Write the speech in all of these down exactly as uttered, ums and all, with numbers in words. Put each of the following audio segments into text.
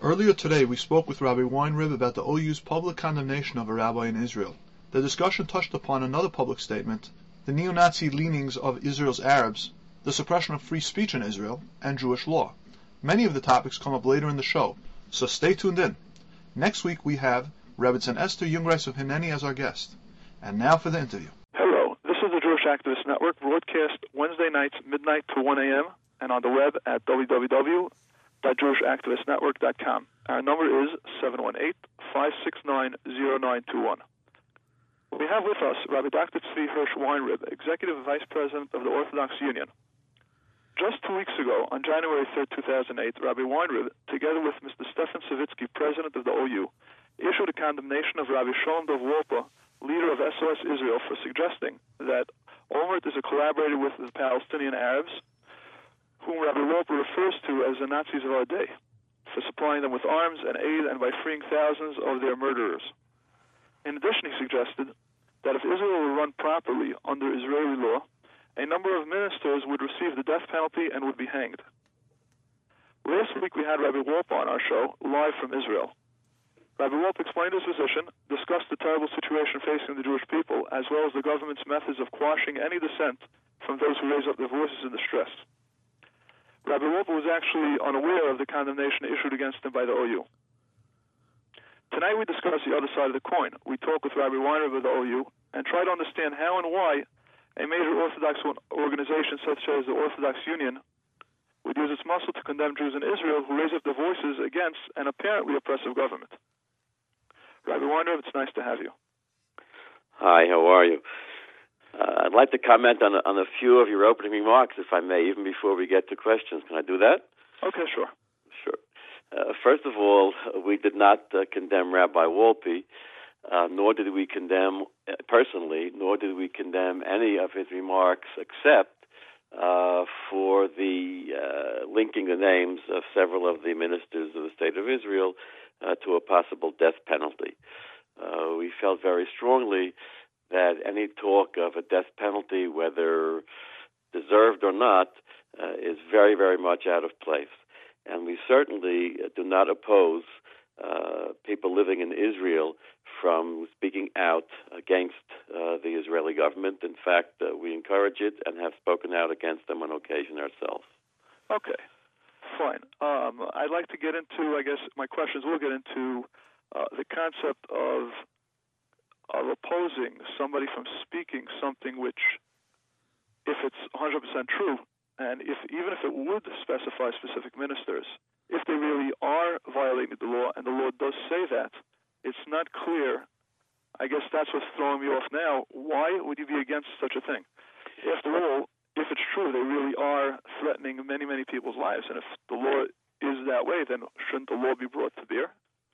Earlier today, we spoke with Rabbi Weinrib about the O U's public condemnation of a rabbi in Israel. The discussion touched upon another public statement, the neo-Nazi leanings of Israel's Arabs, the suppression of free speech in Israel, and Jewish law. Many of the topics come up later in the show, so stay tuned in. Next week we have Rebbetzin Esther Jungreis of Hineni as our guest. And now for the interview. Hello, this is the Jewish Activist Network, broadcast Wednesday nights midnight to one a.m. and on the web at w w w dot jewish activist network dot com. Our number is seven one eight, five six nine, zero nine two one. We have with us Rabbi Doctor Tzvi Hirsch Weinrib, Executive Vice President of the Orthodox Union. Just two weeks ago, on January third, two thousand eight, Rabbi Weinrib, together with Mister Stefan Savitsky, President of the O U, issued a condemnation of Rabbi Shalom Dov Wolpe, leader of S O S Israel, for suggesting that Olmert is a collaborator with the Palestinian Arabs, whom Rabbi Wolpe refers to as the Nazis of our day, for supplying them with arms and aid and by freeing thousands of their murderers. In addition, he suggested that if Israel were run properly under Israeli law, a number of ministers would receive the death penalty and would be hanged. Last week we had Rabbi Wolpe on our show, live from Israel. Rabbi Wolpe explained his position, discussed the terrible situation facing the Jewish people, as well as the government's methods of quashing any dissent from those who raise up their voices in distress. Rabbi Wolpe was actually unaware of the condemnation issued against him by the O U. Tonight we discuss the other side of the coin. We talk with Rabbi Weinrib of the O U and try to understand how and why a major Orthodox organization such as the Orthodox Union would use its muscle to condemn Jews in Israel who raise up their voices against an apparently oppressive government. Rabbi Weinrib, it's nice to have you. Hi, how are you? Uh, I'd like to comment on a, on a few of your opening remarks, if I may, even before we get to questions. Can I do that? Okay, sure. Sure. Uh, first of all, we did not uh, condemn Rabbi Wolpe, uh, nor did we condemn, uh, personally, nor did we condemn any of his remarks except uh, for the uh, linking the names of several of the ministers of the State of Israel uh, to a possible death penalty. Uh, we felt very strongly that any talk of a death penalty, whether deserved or not, uh, is very, very much out of place. And we certainly do not oppose uh, people living in Israel from speaking out against uh, the Israeli government. In fact, uh, we encourage it and have spoken out against them on occasion ourselves. Okay, fine. Um, I'd like to get into, I guess, my questions will get into uh, the concept of of opposing somebody from speaking something which, if it's one hundred percent true, and if even if it would specify specific ministers, if they really are violating the law, and the law does say that, it's not clear. I guess that's what's throwing me off now. Why would you be against such a thing? After all, if it's true, they really are threatening many, many people's lives, and if the law is that way, then shouldn't the law be brought to bear?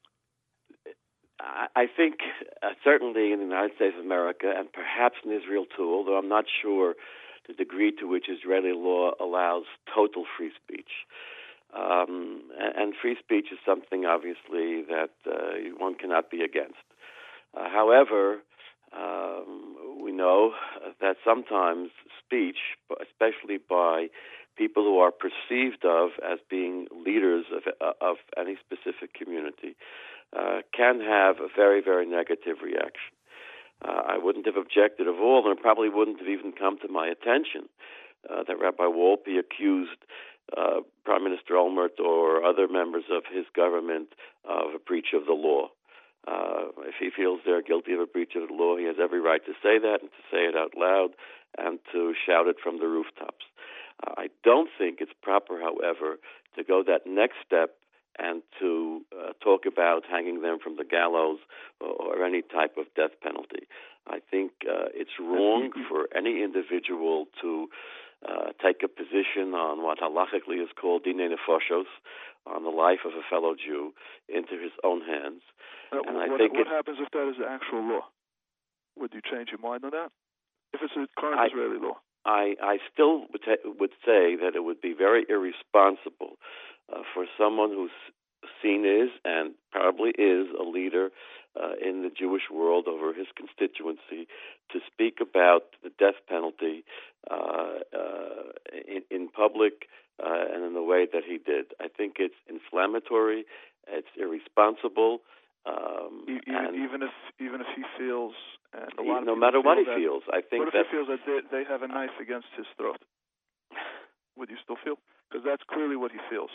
I think uh, certainly in the United States of America, and perhaps in Israel too, although I'm not sure the degree to which Israeli law allows total free speech. Um, and, and free speech is something, obviously, that uh, one cannot be against. Uh, however, um, we know that sometimes speech, especially by people who are perceived of as being leaders of, of any specific community, uh, can have a very, very negative reaction. Uh, I wouldn't have objected at all, and it probably wouldn't have even come to my attention uh, that Rabbi Wolpe accused uh, Prime Minister Olmert or other members of his government of a breach of the law. Uh, if he feels they're guilty of a breach of the law, he has every right to say that and to say it out loud and to shout it from the rooftops. Uh, I don't think it's proper, however, to go that next step and to uh, talk about hanging them from the gallows or, or any type of death penalty. I think uh, it's wrong for any individual to uh, take a position on what halachically is called dinei nefashos, on the life of a fellow Jew, into his own hands. Uh, and what I think what it, happens if that is the actual law? Would you change your mind on that? If it's a current I, Israeli law? I, I still would, ta- would say that it would be very irresponsible uh, for someone who's seen is and probably is a leader uh, in the Jewish world over his constituency to speak about the death penalty uh, uh, in, in public uh, and in the way that he did. I think it's inflammatory It's irresponsible. Um, even, and even if even if he feels, and a he, lot of no people matter feel what he that, feels, I think what if that he feels that they, they have a knife against his throat? Would you still feel? Because that's clearly what he feels.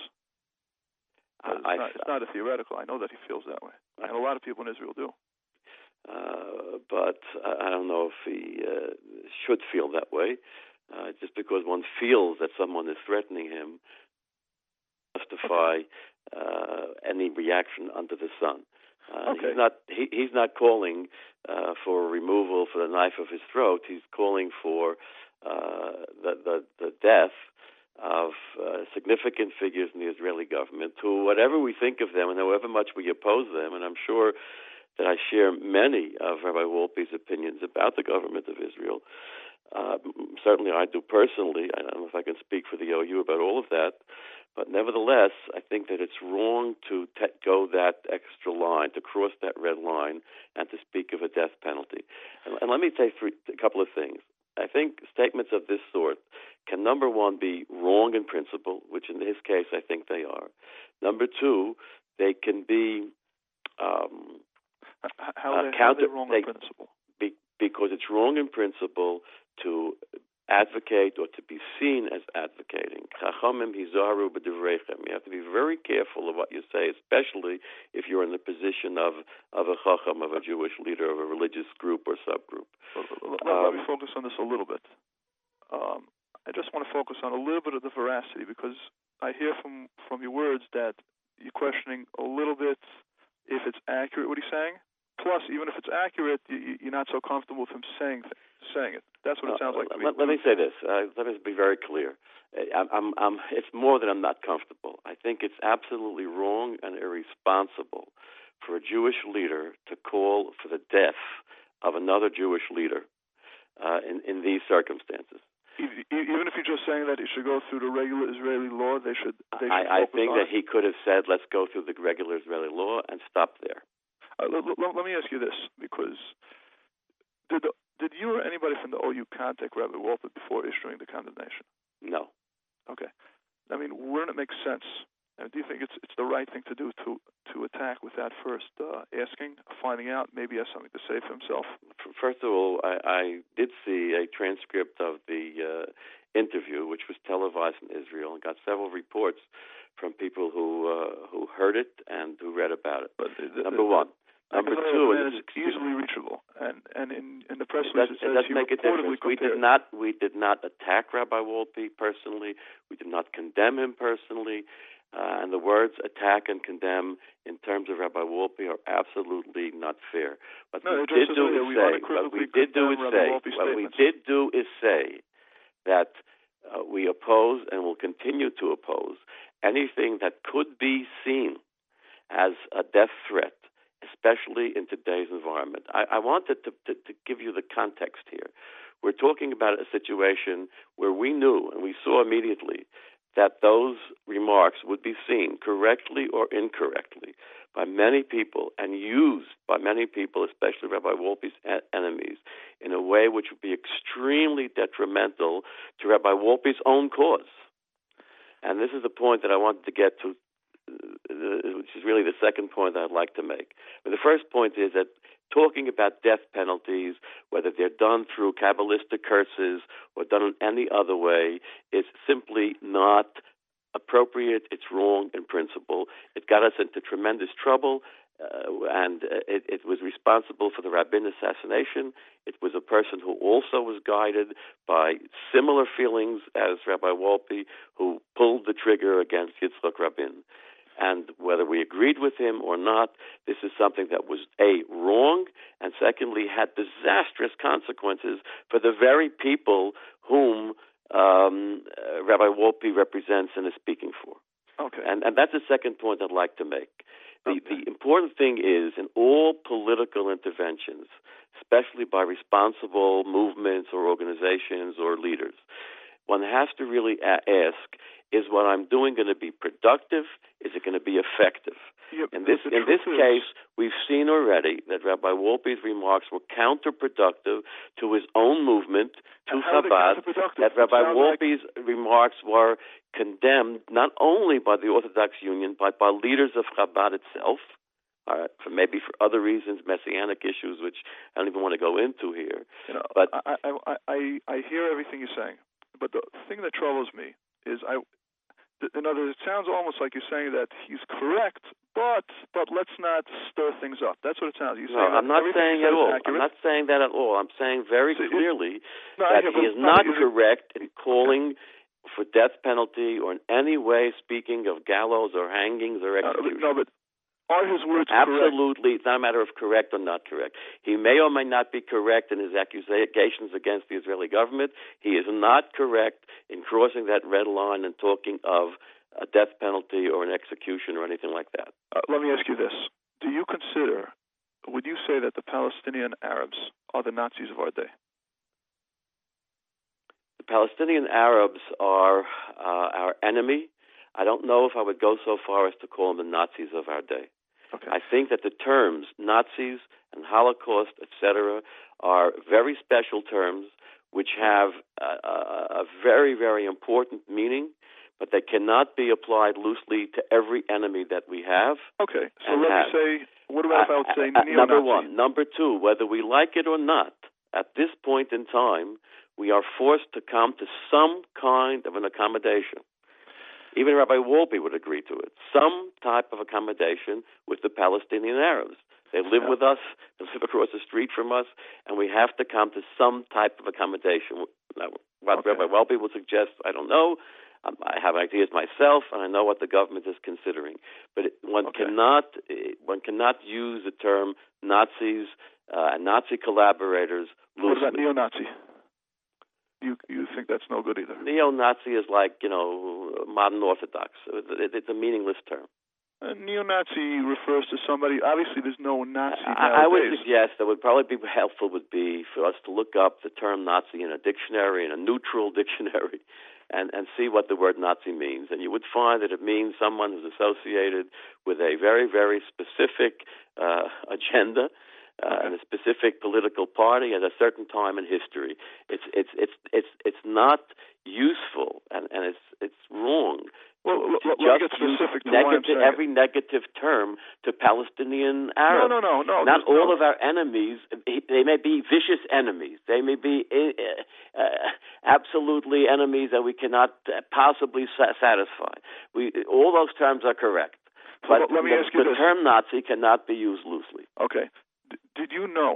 uh, It's, I, not, it's not a theoretical. I know that he feels that way, and a lot of people in Israel do. Uh, but I don't know if he uh, should feel that way. Uh, just because one feels that someone is threatening him, justify uh, any reaction under the sun. Uh, Okay. He's not. He, he's not calling uh, for removal for the knife of his throat. He's calling for uh, the, the the death of uh, significant figures in the Israeli government, who, whatever we think of them and however much we oppose them, and I'm sure that I share many of Rabbi Wolpe's opinions about the government of Israel. Uh, certainly I do personally. I don't know if I can speak for the O U about all of that. But nevertheless, I think that it's wrong to te- go that extra line, to cross that red line, and to speak of a death penalty. And, and let me say three, a couple of things. I think statements of this sort can, number one, be wrong in principle, which in his case I think they are. Number two, they can be um, how uh, they, counter, how they wrong they, in principle? Be, because it's wrong in principle to advocate or to be seen as advocating. Chachamim hizaru b'divreichem. You have to be very careful of what you say, especially if you're in the position of, of a chacham, of a Jewish leader, of a religious group or subgroup. Let, let, um, let me focus on this a little bit. Um, I just want to focus on a little bit of the veracity, because I hear from, from your words that you're questioning a little bit if it's accurate what he's saying. Plus, even if it's accurate, you, you're not so comfortable with him saying saying it. That's what it sounds like to me. Let, let me say this. Uh, let me be very clear. I'm, I'm, I'm, it's more than I'm not comfortable. I think it's absolutely wrong and irresponsible for a Jewish leader to call for the death of another Jewish leader uh, in, in these circumstances. Even if you're just saying that it should go through the regular Israeli law, they should. They should I, I think on that it. he could have said, "Let's go through the regular Israeli law and stop there." Uh, let, let, let me ask you this, because did the, did you or anybody from the O U contact Rabbi Wolpe before issuing the condemnation? No. Okay. I mean, wouldn't it make sense? And do you think it's it's the right thing to do to to attack without first uh, asking, finding out, maybe he has something to say for himself? First of all, I, I did see a transcript of the uh, interview, which was televised in Israel, and got several reports from people who uh, who heard it and who read about it. But the, Number the, one. Number the two, man is easily reachable, and and in, in the press it release does, it says it does he make a reportedly difference. We compared. did not we did not attack Rabbi Wolpe personally. We did not condemn him personally. Uh, and the words attack and condemn in terms of Rabbi Wolpe are absolutely not fair. What no, we did do is we say, what we did do is say, what we did do is say that uh, we oppose and will continue to oppose anything that could be seen as a death threat, especially in today's environment. I, I wanted to, to, to give you the context here. We're talking about a situation where we knew and we saw immediately that those remarks would be seen correctly or incorrectly by many people and used by many people, especially Rabbi Wolpe's enemies, in a way which would be extremely detrimental to Rabbi Wolpe's own cause. And this is the point that I wanted to get to, which is really the second point I'd like to make. But the first point is that talking about death penalties, whether they're done through Kabbalistic curses or done in any other way, is simply not appropriate. It's wrong in principle. It got us into tremendous trouble, uh, and it, it was responsible for the Rabin assassination. It was a person who also was guided by similar feelings as Rabbi Wolpe, who pulled the trigger against Yitzhak Rabin. And whether we agreed with him or not, this is something that was, A, wrong, and secondly, had disastrous consequences for the very people whom um, uh, Rabbi Wolpe represents and is speaking for. Okay. And, and that's the second point I'd like to make. The, okay. the important thing is, in all political interventions, especially by responsible movements or organizations or leaders, one has to really a- ask, is what I'm doing going to be productive? Is it going to be effective? Yeah, In this the in this truth is- case, we've seen already that Rabbi Wolpe's remarks were counterproductive to his own movement, to And how are they Chabad. counterproductive? That It Rabbi sounds like- Wolpe's remarks were condemned not only by the Orthodox Union, but by leaders of Chabad itself, uh, for maybe for other reasons, messianic issues, which I don't even want to go into here. You know, But I, I, I, I, I hear everything you're saying, but the thing that troubles me is I. In other words, it sounds almost like you're saying that he's correct, but but let's not stir things up. That's what it sounds. You're no, saying I'm not everything saying he at says is all. I'm accurate. not saying that at all. I'm saying very So it- clearly No, I that hear, he but is it's not is it- correct in calling for death penalty or in any way speaking of gallows or hangings or No, but, execution. no, but are his words correct? Absolutely, it's not a matter of correct or not correct. He may or may not be correct in his accusations against the Israeli government. He is not correct in crossing that red line and talking of a death penalty or an execution or anything like that. Uh, let me ask you this: do you consider, would you say that the Palestinian Arabs are the Nazis of our day? The Palestinian Arabs are uh, our enemy. I don't know if I would go so far as to call them the Nazis of our day. Okay. I think that the terms Nazis and Holocaust, et cetera, are very special terms which have a, a, a very, very important meaning, but they cannot be applied loosely to every enemy that we have. Okay. So And let have. me say, what about if I would say Uh, uh, neo-Nazi? number one. Number two, whether we like it or not, at this point in time, we are forced to come to some kind of an accommodation. Even Rabbi Wolpe would agree to it. Some type of accommodation with the Palestinian Arabs. They live Yeah. with us, they live across the street from us, and we have to come to some type of accommodation. Now, what Okay. Rabbi Wolpe will suggest, I don't know. Um, I have ideas myself, and I know what the government is considering. But it, one Okay. cannot eh, one cannot use the term Nazis uh, and Nazi collaborators What about loosely. neo-Nazi? You you think that's no good either? Neo-Nazi is like, you know, modern Orthodox. It, it's a meaningless term. Uh, neo-Nazi refers to somebody. Obviously, there's no Nazi I, I would nowadays. suggest that would probably be helpful would be for us to look up the term Nazi in a dictionary, in a neutral dictionary, and, and see what the word Nazi means. And you would find that it means someone who's associated with a very, very specific uh, agenda uh, Okay. and a specific political party at a certain time in history. It's it's it's it's it's not useful, and, and it's it's wrong. Well, to, l- to l- let me get just use specific to why I'm negative, saying it. every negative term to Palestinian No, Arabs. no, no, no. Not there's all no- of our enemies, they may be vicious enemies. They may be uh, uh, absolutely enemies that we cannot uh, possibly sa- satisfy. We, all those terms are correct. So But let me the, ask you the this. term Nazi cannot be used loosely. Okay. D- did you know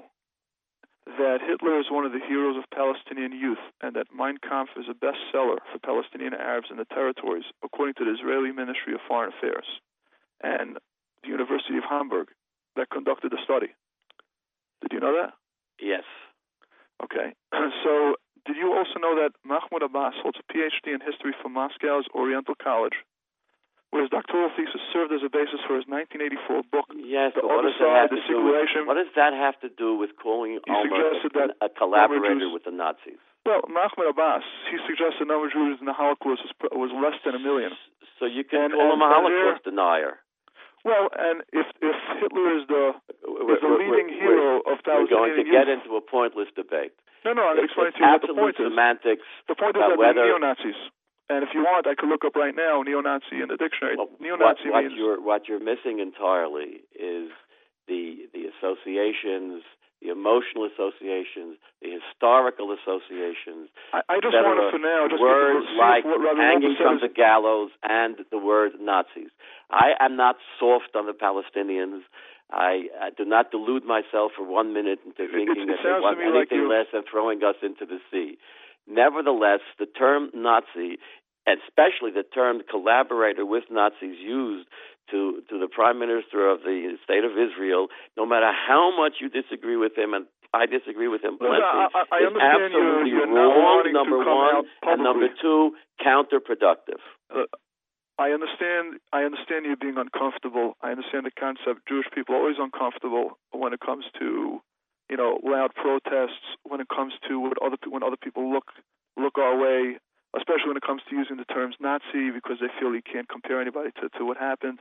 that Hitler is one of the heroes of Palestinian youth and that Mein Kampf is a bestseller for Palestinian Arabs in the territories, according to the Israeli Ministry of Foreign Affairs and the University of Hamburg that conducted the study? Did you know that? Yes. Okay. So did you also know that Mahmoud Abbas holds a P H D in history from Moscow's Oriental College, where his doctoral thesis served as a basis for his nineteen eighty-four book, Yes, The but what Other does that Side, have The to do with, Situation? what does that have to do with calling He Omar suggested a, that a collaborator Jews- with the Nazis? Well, Mahmoud Abbas, he suggests the number of Jews in the Holocaust was, was less than a million. So you can And- call and- him a and Holocaust denier. Well, and if if Hitler is the We're, is the we're- leading we're- hero of we're going to Palestinian get youth, into a pointless debate. no, no, I'm going to It's, explain it's to you what the absolute point is. semantics. The point is about that they're whether- neo-Nazis. And if you want, I could look up right now neo-Nazi in the dictionary. Well, Neo-Nazi what, what means you're what you're missing entirely is the the associations, the emotional associations, the historical associations. I, I just et cetera, wanted for now just words get to see like what Rabbi hanging Wolpe from says. the gallows and the word Nazis. I am not soft on the Palestinians. I, I do not delude myself for one minute into It- thinking it that they sounds to want me like anything you- less than throwing us into the sea. Nevertheless, the term Nazi, especially the term collaborator with Nazis, used to, to the Prime Minister of the State of Israel, no matter how much you disagree with him, and I disagree with him Listen, plenty, I- I- I is understand absolutely you're- you're not wrong, wanting to number come one, out and number publicly. two, counterproductive. Uh, I understand. I understand you being uncomfortable. I understand the concept. Jewish people are always uncomfortable when it comes to, you know, loud protests. When it comes to what other when other people look look our way, especially when it comes to using the terms Nazi, because they feel you can't compare anybody to, to what happened.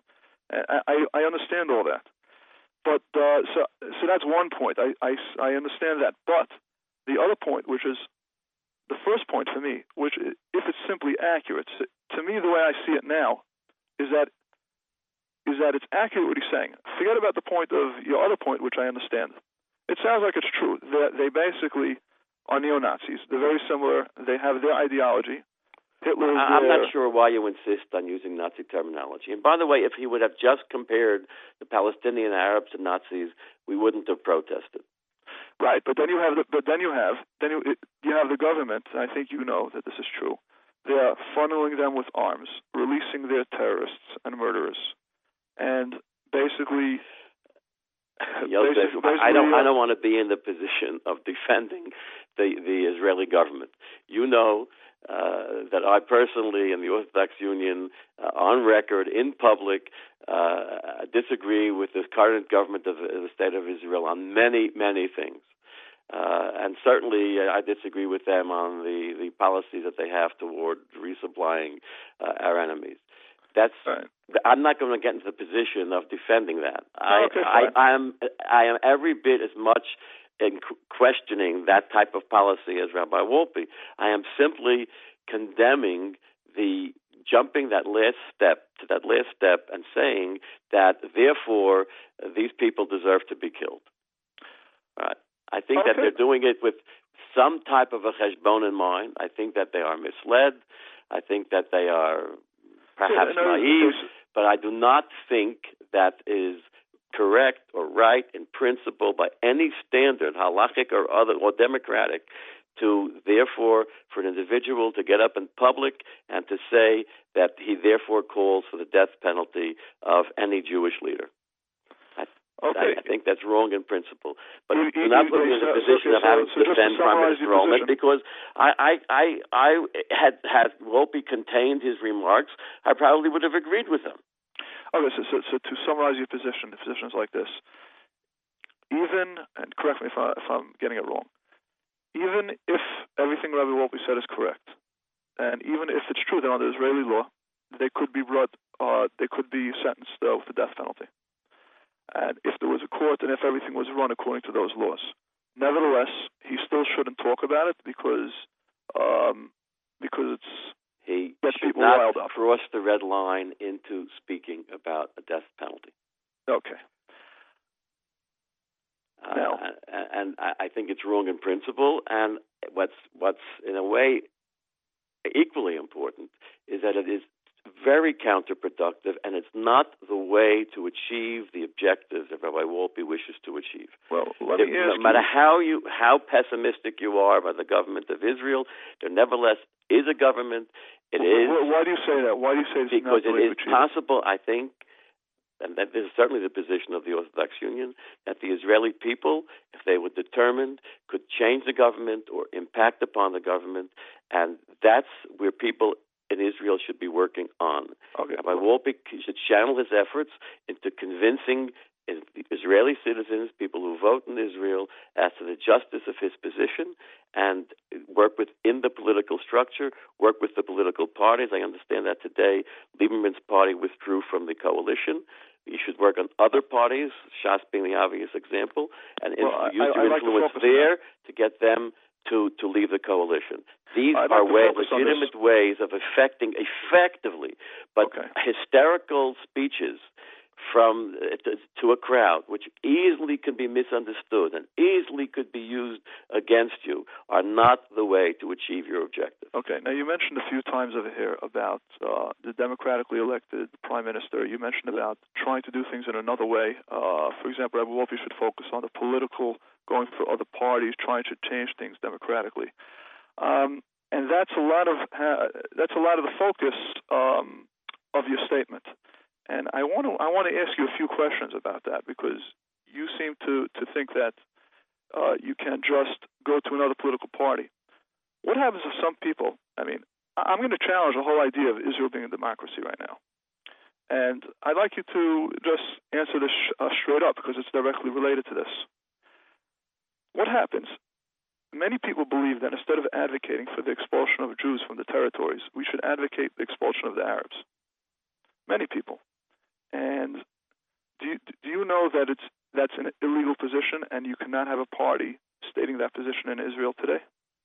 I, I, I understand all that. But uh, so so that's one point. I, I, I understand that. But the other point, which is the first point for me, which if it's simply accurate, to me the way I see it now is that is that it's accurate what he's saying. Forget about the point of your other point, which I understand. It sounds like it's true. They, they basically are neo-Nazis. They're very similar. They have their ideology. Hitler is I'm their... not sure why you insist on using Nazi terminology. And by the way, if he would have just compared the Palestinian Arabs to Nazis, we wouldn't have protested. Right, but then you have the, but then you have then you you have the government. I think you know that this is true. They are funneling them with arms, releasing their terrorists and murderers, and basically. Yosef, basically, basically I don't. uh, I don't want to be in the position of defending the the Israeli government. You know uh, that I personally and the Orthodox Union, uh, on record in public, uh, disagree with the current government of the State of Israel on many, many things. Uh, and certainly uh, I disagree with them on the, the policies that they have toward resupplying uh, our enemies. That's. right. I'm not going to get into the position of defending that. I, okay, I, fine. I am. I am every bit as much in questioning that type of policy as Rabbi Wolpe. I am simply condemning the jumping that last step to that last step and saying that therefore these people deserve to be killed. Right. I think okay. that they're doing it with some type of a cheshbon in mind. I think that they are misled. I think that they are perhaps yeah, no, naive, but I do not think that is correct or right in principle by any standard, halachic or other or democratic, to therefore for an individual to get up in public and to say that he therefore calls for the death penalty of any Jewish leader. I, Okay. I, I think that's wrong in principle. But You- do you- not you- put me in the so- position okay, of having so- so to just to defend Prime summarize Minister your Olmert position. because I, I, I, I had had Wolpe contained his remarks, I probably would have agreed with him. Okay, so, so, so to summarize your position, the position is like this. Even, and correct me if, I, if I'm getting it wrong, even if everything Rabbi Wolpe said is correct, and even if it's true that under Israeli law, they could be brought, uh, they could be sentenced uh, with the death penalty. And if there was a court and if everything was run according to those laws. Nevertheless, he still shouldn't talk about it because um, because it's He gets should people not riled up. cross the red line into speaking about a death penalty. Okay. Uh, Now- and I think it's wrong in principle. And what's what's in a way equally important is that it is very counterproductive, and it's not the way to achieve the objectives that Rabbi Wolpe wishes to achieve. Well, let If- me no ask matter you. how you how pessimistic you are about the government of Israel, there nevertheless is a government. It is Why, why do you say that? Why do you say it's because not the it way to is achieve it? possible, I think, and that this is certainly the position of the Orthodox Union, that the Israeli people, if they were determined, could change the government or impact upon the government, and that's where people in Israel should be working on. Okay. Rabbi Wolpe should channel his efforts into convincing Israeli citizens, people who vote in Israel, as to the justice of his position, and work within the political structure, work with the political parties. I understand that today Lieberman's party withdrew from the coalition. You should work on other parties, Shas being the obvious example, and Well, I- use I- your I'd like to influence focus on there to get them to, to leave the coalition. These I'd like are to ways, focus on this. legitimate ways of affecting effectively, but Okay. hysterical speeches from uh, to, to a crowd, which easily can be misunderstood and easily could be used against you, are not the way to achieve your objective. Okay. Now, you mentioned a few times over here about uh, the democratically elected prime minister. You mentioned about trying to do things in another way. Uh, for example, Rabbi Wolpe should focus on the political, going for other parties, trying to change things democratically. Um, and that's a lot of uh, that's a lot of the focus um, of your statement. And I want to I want to ask you a few questions about that because you seem to, to think that uh, you can just go to another political party. What happens if some people, I mean, I'm going to challenge the whole idea of Israel being a democracy right now. And I'd like you to just answer this uh, straight up because it's directly related to this. What happens? Many people believe that instead of advocating for the expulsion of Jews from the territories, we should advocate the expulsion of the Arabs. Many people. And do you, do you know that it's that's an illegal position, and you cannot have a party stating that position in Israel today?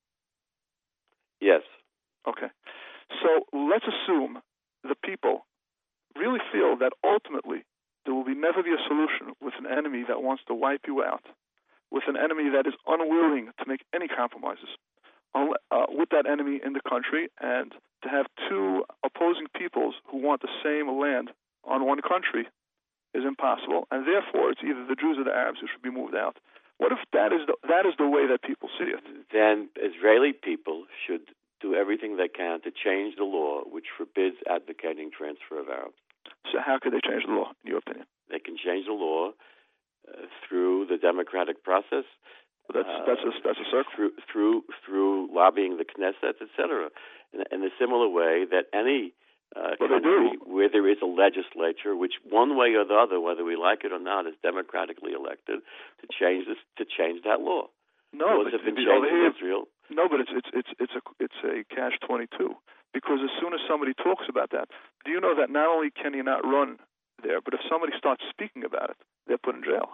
Yes. Okay. So let's assume the people really feel that ultimately there will be never be a solution with an enemy that wants to wipe you out, with an enemy that is unwilling to make any compromises uh, with that enemy in the country, and to have two opposing peoples who want the same land on one country is impossible, and therefore it's either the Jews or the Arabs who should be moved out. What if that is the, that is the way that people see it? Then Israeli people should do everything they can to change the law which forbids advocating transfer of Arabs. So how could they change the law, in your opinion? They can change the law uh, through the democratic process. That's uh, that's a that's a circle. Through through through lobbying the Knesset, et cetera. In, in a similar way that any uh, well, country where there is a legislature, which one way or the other, whether we like it or not, is democratically elected to change this to change that law. No, Laws but have been the, changed here, in Israel. No, but it's it's it's it's a it's a catch twenty-two, because as soon as somebody talks about that, do you know that not only can you not run there, but if somebody starts speaking about it, they're put in jail.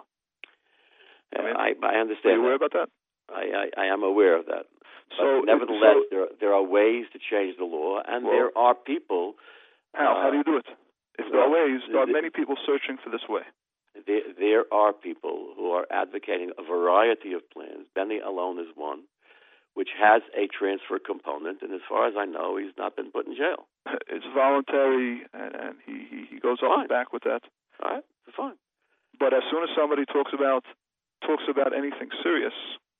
I, mean, I, I understand. Are you aware that. about that? I, I, I am aware of that. So, but nevertheless, so, there there are ways to change the law, and well, there are people. How uh, how do you do it? If there well, are ways, there are the, many people searching for this way. There, there are people who are advocating a variety of plans. Benny alone is one, which has a transfer component, and as far as I know, he's not been put in jail. It's voluntary, and, and he, he, he goes up and back with that. All right, fine. But as soon as somebody talks about talks about anything serious,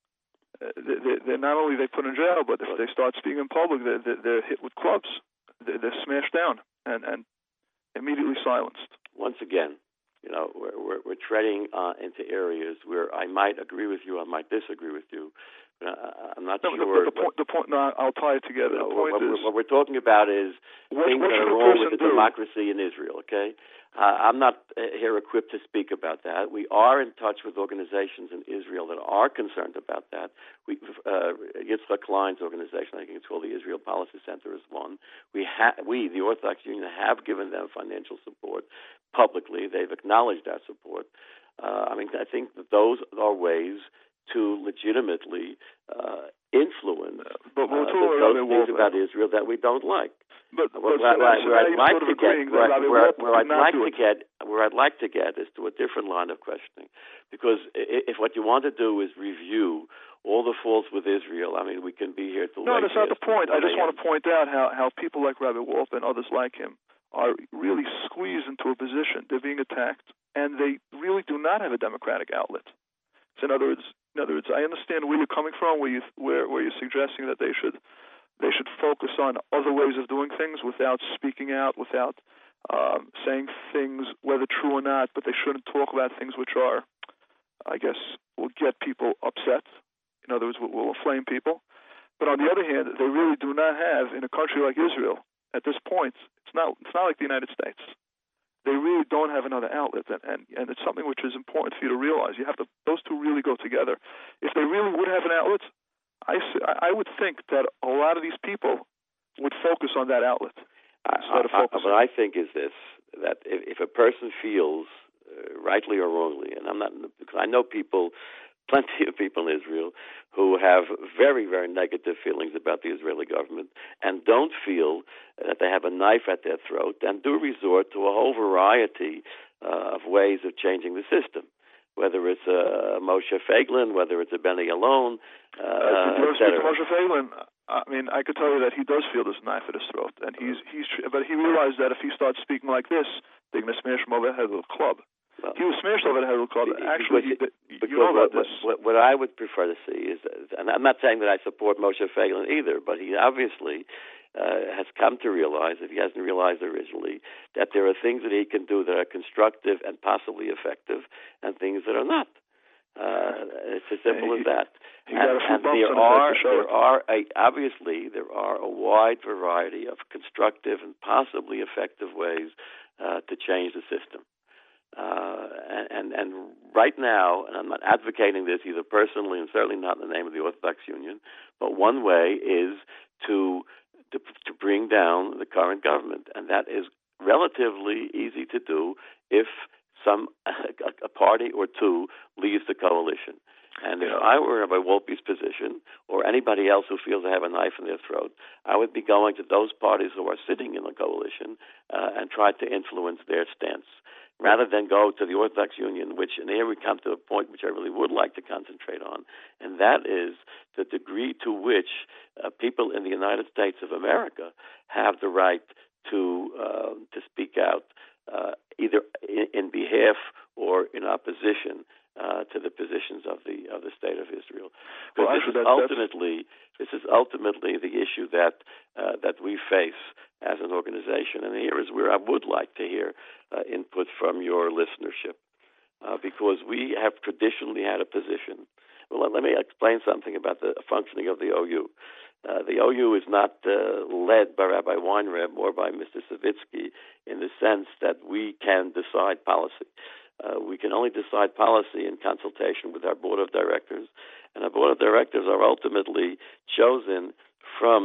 uh, they, they're not only they put in jail, but if they start speaking in public, they're, they're, they're hit with clubs. They're, they're smashed down and, and immediately silenced. Once again, you know, we're, we're, we're treading uh, into areas where I might agree with you, I might disagree with you. But I, I'm not no, sure. The, the, point, the point. No, I'll tie it together. You know, the point what, is, what we're talking about is what, things what that are wrong with the do? democracy in Israel. Okay, uh, I'm not uh, here equipped to speak about that. We are in touch with organizations in Israel that are concerned about that. We, uh, Yitzhak Klein's organization, I think it's called the Israel Policy Center, is one. We, ha- we, the Orthodox Union, have given them financial support publicly. They've acknowledged our support. Uh, I mean, I think that those are ways to legitimately uh, influence but uh, those things about Israel that we don't like. But, but where, so where, where I'd like sort of to get, where, where, where I'd like to it. get, where I'd like to get is to a different line of questioning, because if what you want to do is review all the faults with Israel, I mean, we can be here till no, that's not the point. I just want to point out how how people like Rabbi Wolf and others like him are really squeezed into a position. They're being attacked, and they really do not have a democratic outlet. So in other words, in other words, I understand where you're coming from, where you where where you're suggesting that they should they should focus on other ways of doing things without speaking out, without um, saying things whether true or not. But they shouldn't talk about things which are, I guess, will get people upset. In other words, will, will inflame people. But on the other hand, they really do not have in a country like Israel at this point. It's not it's not like the United States. They really don't have another outlet, and, and, and it's something which is important for you to realize. You have to; those two really go together. If they really would have an outlet, I, I would think that a lot of these people would focus on that outlet instead of focusing. What I think is this: that if, if a person feels, uh, rightly or wrongly, and I'm not, because I know people, plenty of people in Israel who have very, very negative feelings about the Israeli government and don't feel that they have a knife at their throat, and do resort to a whole variety uh, of ways of changing the system, whether it's a uh, Moshe Feiglin, whether it's a Benny alone, uh, uh, et cetera. Moshe Feiglin, I mean, I could tell you that he does feel this knife at his throat, and he's he's. But he realized that if he starts speaking like this, they're going to smash him over the head with a club. Well, he was smashed over the head with a club. Actually, because, he, because you know about what, this. What, what I would prefer to see is, and I'm not saying that I support Moshe Feiglin either, but he obviously uh, has come to realize, if he hasn't realized originally, that there are things that he can do that are constructive and possibly effective, and things that are not. Uh, it's as simple he, as that. And, and there are, there are a, obviously, there are a wide variety of constructive and possibly effective ways uh, to change the system. Uh, and, and right now, and I'm not advocating this either personally and certainly not in the name of the Orthodox Union, but one way is to, to to bring down the current government, and that is relatively easy to do if some a, a party or two leaves the coalition. And if I were in Rabbi Wolpe's position, or anybody else who feels they have a knife in their throat, I would be going to those parties who are sitting in the coalition uh, and try to influence their stance, rather than go to the Orthodox Union, which, and here we come to a point which I really would like to concentrate on, and that is the degree to which uh, people in the United States of America have the right to uh, to speak out, uh, either in, in behalf or in opposition Uh, to the positions of the of the state of Israel. But well, this is that, ultimately this is ultimately the issue that uh, that we face as an organization, and here is where I would like to hear uh, input from your listenership, uh, because we have traditionally had a position. Well, let, let me explain something about the functioning of the O U. Uh, the O U is not uh, led by Rabbi Weinreb or by Mister Savitsky in the sense that we can decide policy. Uh, we can only decide policy in consultation with our board of directors, and our board of directors are ultimately chosen from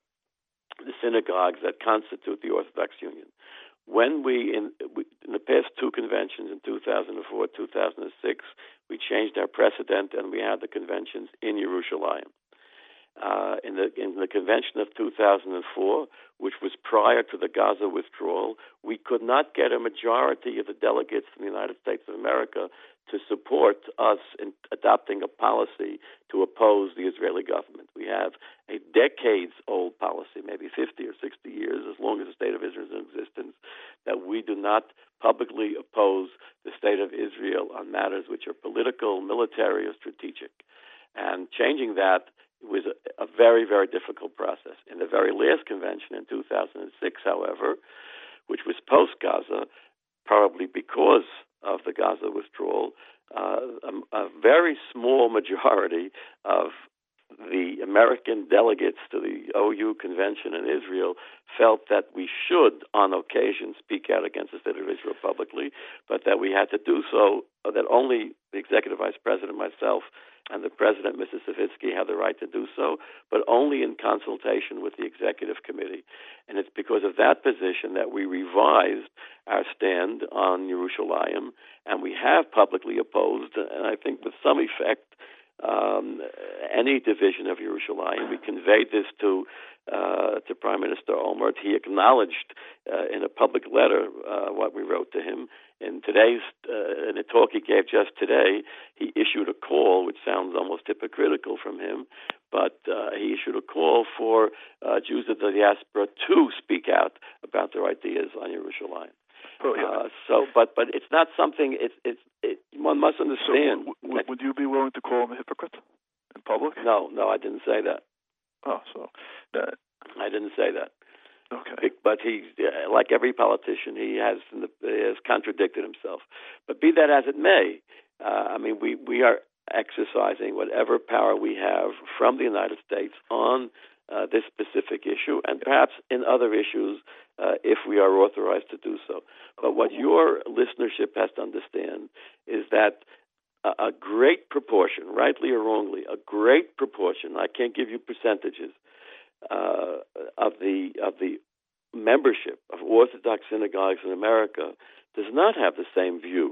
the synagogues that constitute the Orthodox Union. When we, in, we, in the past two conventions, in two thousand four, two thousand six, we changed our precedent and we had the conventions in Yerushalayim. Uh, in the in the convention of two thousand four, which was prior to the Gaza withdrawal, we could not get a majority of the delegates from the United States of America to support us in adopting a policy to oppose the Israeli government. We have a decades-old policy, maybe fifty or sixty years, as long as the state of Israel is in existence, that we do not publicly oppose the state of Israel on matters which are political, military, or strategic. And changing that was a, a very, very difficult process. In the very last convention in two thousand six, however, which was post-Gaza, probably because of the Gaza withdrawal, uh, a, a very small majority of the American delegates to the O U convention in Israel felt that we should, on occasion, speak out against the state of Israel publicly, but that we had to do so, that only the executive vice president, myself, and the president, Mister Savitsky, had the right to do so, but only in consultation with the executive committee. And it's because of that position that we revised our stand on Yerushalayim, and we have publicly opposed, and I think with some effect, um, any division of Yerushalayim. We conveyed this to uh, to Prime Minister Olmert. He acknowledged uh, in a public letter uh, what we wrote to him. In today's, uh, in a talk he gave just today, he issued a call, which sounds almost hypocritical from him, but uh, he issued a call for uh, Jews of the diaspora to speak out about their ideas on Yerushalayim. Oh, yeah. uh, so, but but it's not something. It's it's it, one must understand. So w- w- would you be willing to call him a hypocrite in public? No, no, I didn't say that. Oh, so that... I didn't say that. Okay. But he, like every politician, he has he has contradicted himself. But be that as it may, uh, I mean, we, we are exercising whatever power we have from the United States on uh, this specific issue, and perhaps in other issues uh, if we are authorized to do so. But what your listenership has to understand is that a, a great proportion, rightly or wrongly, a great proportion, I can't give you percentages, Uh, of the of the membership of Orthodox synagogues in America does not have the same view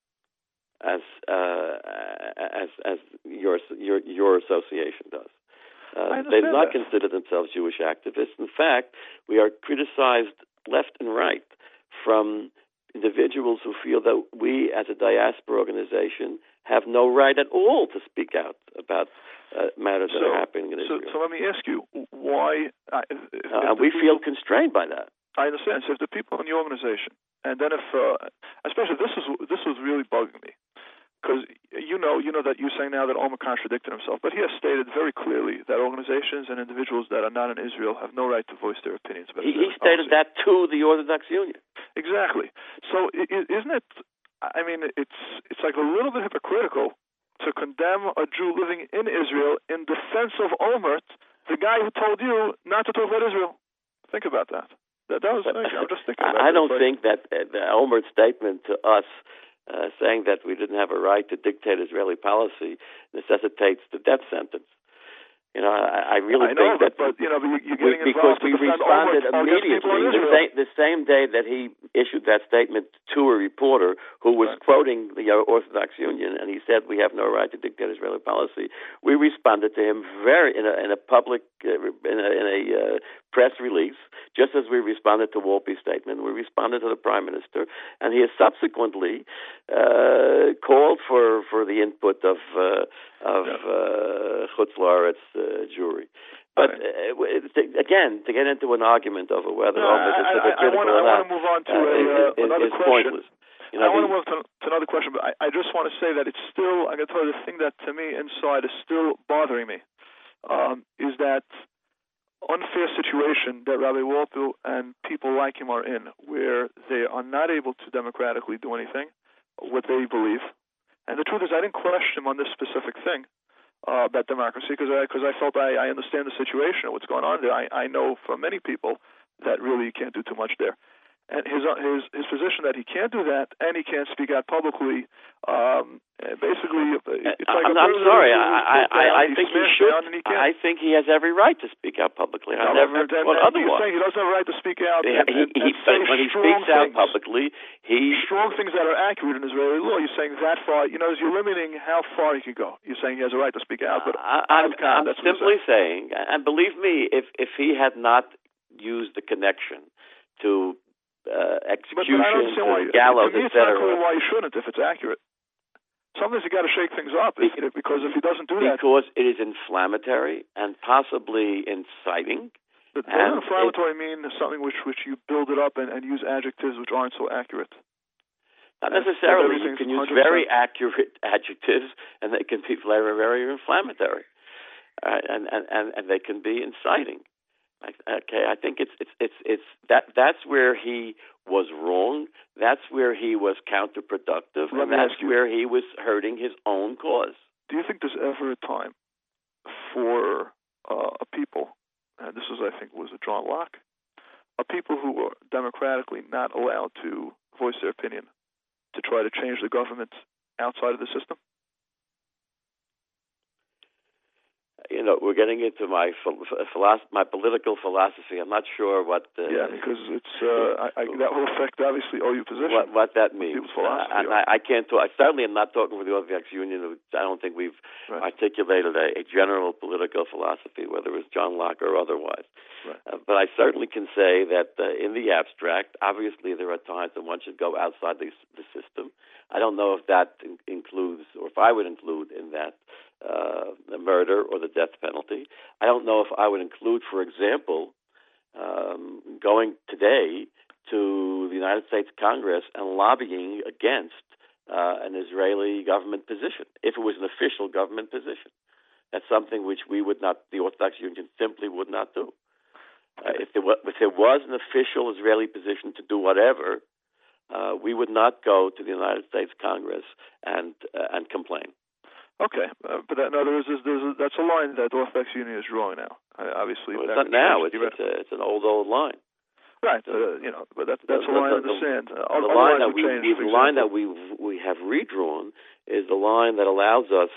as uh, as as your your your association does. Uh, they do not that. consider themselves Jewish activists. In fact, we are criticized left and right from individuals who feel that we, as a diaspora organization, have no right at all to speak out about uh, matters that so, are happening in so, Israel. So let me ask you, why... Uh, if, if uh, we people, feel constrained by that. I understand. So if the people in your organization, and then if, uh, especially this is this was really bugging me, because you know you know that you're saying now that Olmert contradicted himself, but he has stated very clearly that organizations and individuals that are not in Israel have no right to voice their opinions about He, he stated that to the Orthodox Union. Exactly. So isn't it, I mean, it's it's like a little bit hypocritical to condemn a Jew living in Israel in defense of Olmert, the guy who told you not to talk about Israel. Think about that. That, that was, I'm just thinking about I don't like, think that uh, the Olmert statement to us uh, saying that we didn't have a right to dictate Israeli policy necessitates the death sentence. You know, I, I really I know, think that, but, but you know, but you're getting we, because involved we to defend responded all immediately all the same, the same day that he issued that statement to a reporter who was right. quoting the Orthodox Union, and he said we have no right to dictate Israeli policy. We responded to him very in a, in a public uh, in a, in a uh, press release, just as we responded to Wolpe's statement. We responded to the Prime Minister, and he has subsequently uh, called for, for the input of uh, of uh, Chutz La'aretz uh, jury. But uh, again, to get into an argument over whether no, Omid is hypocritical or not, I want to move on to uh, a, uh, is, another is question. Pointless. You know, I want the, to move to, to another question, but I, I just want to say that it's still, I'm going to tell you the thing that to me inside is still bothering me, um, is that unfair situation that Rabbi Wolpe and people like him are in, where they are not able to democratically do anything, what they believe. And the truth is, I didn't question him on this specific thing, uh, about democracy, because I, cause I felt I, I understand the situation and what's going on there. I, I know from many people that really you can't do too much there. And his his his position that he can't do that and he can't speak out publicly, um, basically, it's like I'm, a I'm sorry. who, I, I, I he think he should. He I think he has every right to speak out publicly. I no, never and, and, thought and otherwise. You're saying he doesn't have a right to speak out. Yeah, and, he, and, he, and say when he strong speaks out things, publicly, he strong things that are accurate in Israeli law. You're saying that far. You know, you're limiting how far he can go. You're saying he has a right to speak out, but uh, I'm, I'm that's simply saying, and believe me, if if he had not used the connection to Uh, execution, but, but to why, the gallows, et cetera. To me, it's not clear why you shouldn't if it's accurate. Sometimes you got to shake things up if, if, because if he doesn't do that, because it is inflammatory and possibly inciting. But doesn't inflammatory it, mean something which which you build it up and, and use adjectives which aren't so accurate? Not necessarily. You can use very accurate adjectives, and they can be very very inflammatory, uh, and, and and and they can be inciting. Okay, I think it's it's it's it's that that's where he was wrong. That's where he was counterproductive, Let and that's where he was hurting his own cause. Do you think there's ever a time for uh, a people, and this is I think was a John Locke, a people who are democratically not allowed to voice their opinion, to try to change the government outside of the system? You know, we're getting into my philosophy, my political philosophy. I'm not sure what. Uh, yeah, because it's uh, I, I, that will affect obviously O U position. What, what that means. People's philosophy. Uh, and I, I can't talk. I certainly am not talking for the Orthodox Union. I don't think we've right. articulated a, a general political philosophy, whether it's John Locke or otherwise. Right. Uh, but I certainly can say that uh, in the abstract, obviously there are times when one should go outside the, the system. I don't know if that in- includes, or if I would include in that uh, the murder or the death penalty. I don't know if I would include, for example, um, going today to the United States Congress and lobbying against uh, an Israeli government position, if it was an official government position. That's something which we would not, the Orthodox Union simply would not do. Uh, if, there was, if there was an official Israeli position to do whatever, uh, we would not go to the United States Congress and uh, and complain. Okay, uh, but that, no, there is, there's a, that's a line that the Orthodox Union is drawing now. Uh, obviously, well, it's not now. It's, it's, a, it's an old, old line. Right, uh, you know, but that's that's the, a line the, in the sand. Uh, the line that we, change, the line that we we have redrawn is the line that allows us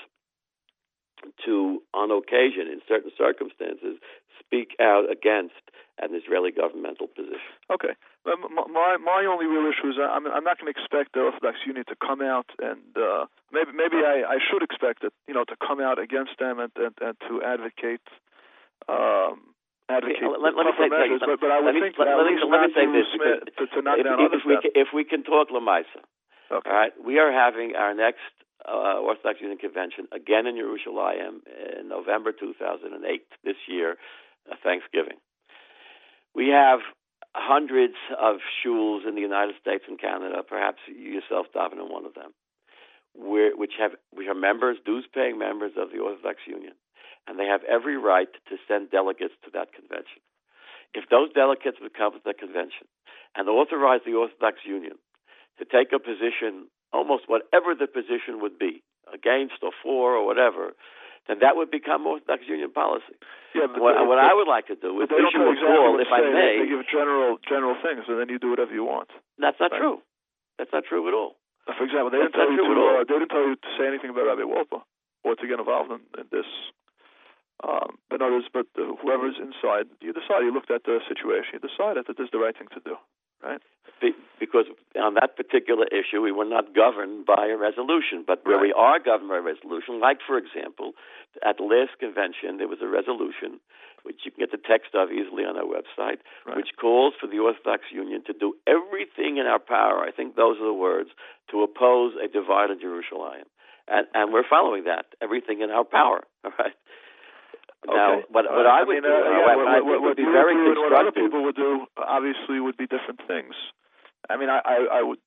to, on occasion, in certain circumstances, speak out against an Israeli governmental position. Okay. My my only real issue is I'm I'm not going to expect the Orthodox Union to come out and uh, maybe maybe I, I should expect it, you know, to come out against them and and, and to advocate um, advocate yeah, let, let tougher me measures. Say, but, but I would let think me, let, at let least me, let me say to, this Smith, to, to knock if, down if, other if we steps. can, if we can talk Lamaisa, okay. all right, we are having our next uh, Orthodox Union convention again in Yerushalayim in November two thousand eight this year, uh, Thanksgiving. We have hundreds of shuls in the United States and Canada, perhaps you yourself, daven in one of them, where, which have which are members, dues-paying members of the Orthodox Union, and they have every right to send delegates to that convention. If those delegates would come to the convention and authorize the Orthodox Union to take a position, almost whatever the position would be, against or for or whatever, then that would become Orthodox Union policy. Yeah, but what, they, what but, I would like to do is issue a exactly call, if I say. may. They, they give general general things, and then you do whatever you want. That's not right? true. That's not true at all. For example, they didn't tell you to uh, they didn't tell you to say anything about Rabbi Wolpe or to get involved in, in this Um, but others, but uh, whoever's inside, you decide. You looked at the situation. You decided that this is the right thing to do, right? Be, because on that particular issue, we were not governed by a resolution. But where Right. we are governed by a resolution, like, for example, at the last convention, there was a resolution, which you can get the text of easily on our website, Right. which calls for the Orthodox Union to do everything in our power, I think those are the words, to oppose a divided Jerusalem. And, and we're following that, everything in our power, all right? Now, Okay. what, what uh, I I would mean, do, uh, uh, yeah, what, what, I think what, would what be you very would do and what other constructive. people would do, obviously, would be different things. I mean, I, I, I would.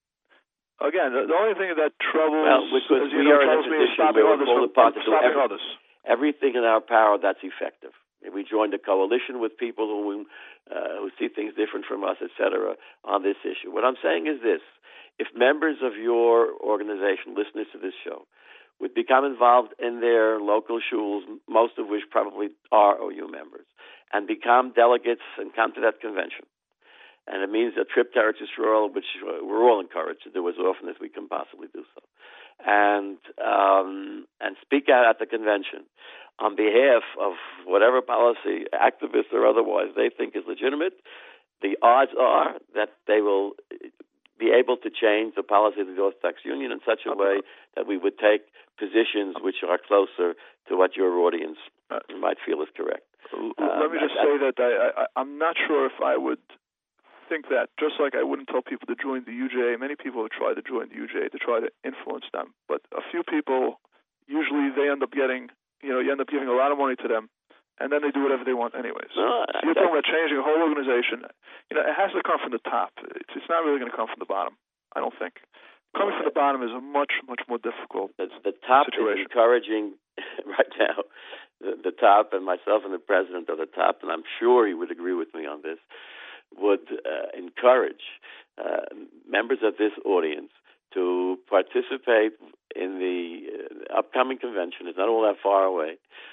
Again, the, the only thing that troubles, Well, because as you we know, are in a troubles me is position stopping where we're others called from upon to do stopping every- others. everything in our power that's effective. We joined a coalition with people who uh, who see things different from us, et cetera, on this issue. What I'm saying is this: if members of your organization, listeners to this show, would become involved in their local shuls, most of which probably are O U members, and become delegates and come to that convention, and it means a trip to Eretz Yisrael, which we're all encouraged to do as often as we can possibly do so, and um, and speak out at the convention on behalf of whatever policy, activists or otherwise, they think is legitimate, the odds are that they will be able to change the policy of the Orthodox Union in such a way that we would take positions which are closer to what your audience might feel is correct. Let me just uh, say that I, I, I'm not sure if I would think that, just like I wouldn't tell people to join the U J A. Many people have tried to join the U J A to try to influence them, but a few people, usually they end up getting, you know, you end up giving a lot of money to them, and then they do whatever they want anyways. No, so you're talking about changing a whole organization. You know, it has to come from the top. It's, it's not really going to come from the bottom, I don't think. Coming from the bottom is a much, much more difficult the, the top situation. is encouraging right now. The, the top, and myself and the president of the top, and I'm sure he would agree with me on this, would uh, encourage uh, members of this audience to participate in the uh, upcoming convention. It's not all that far away.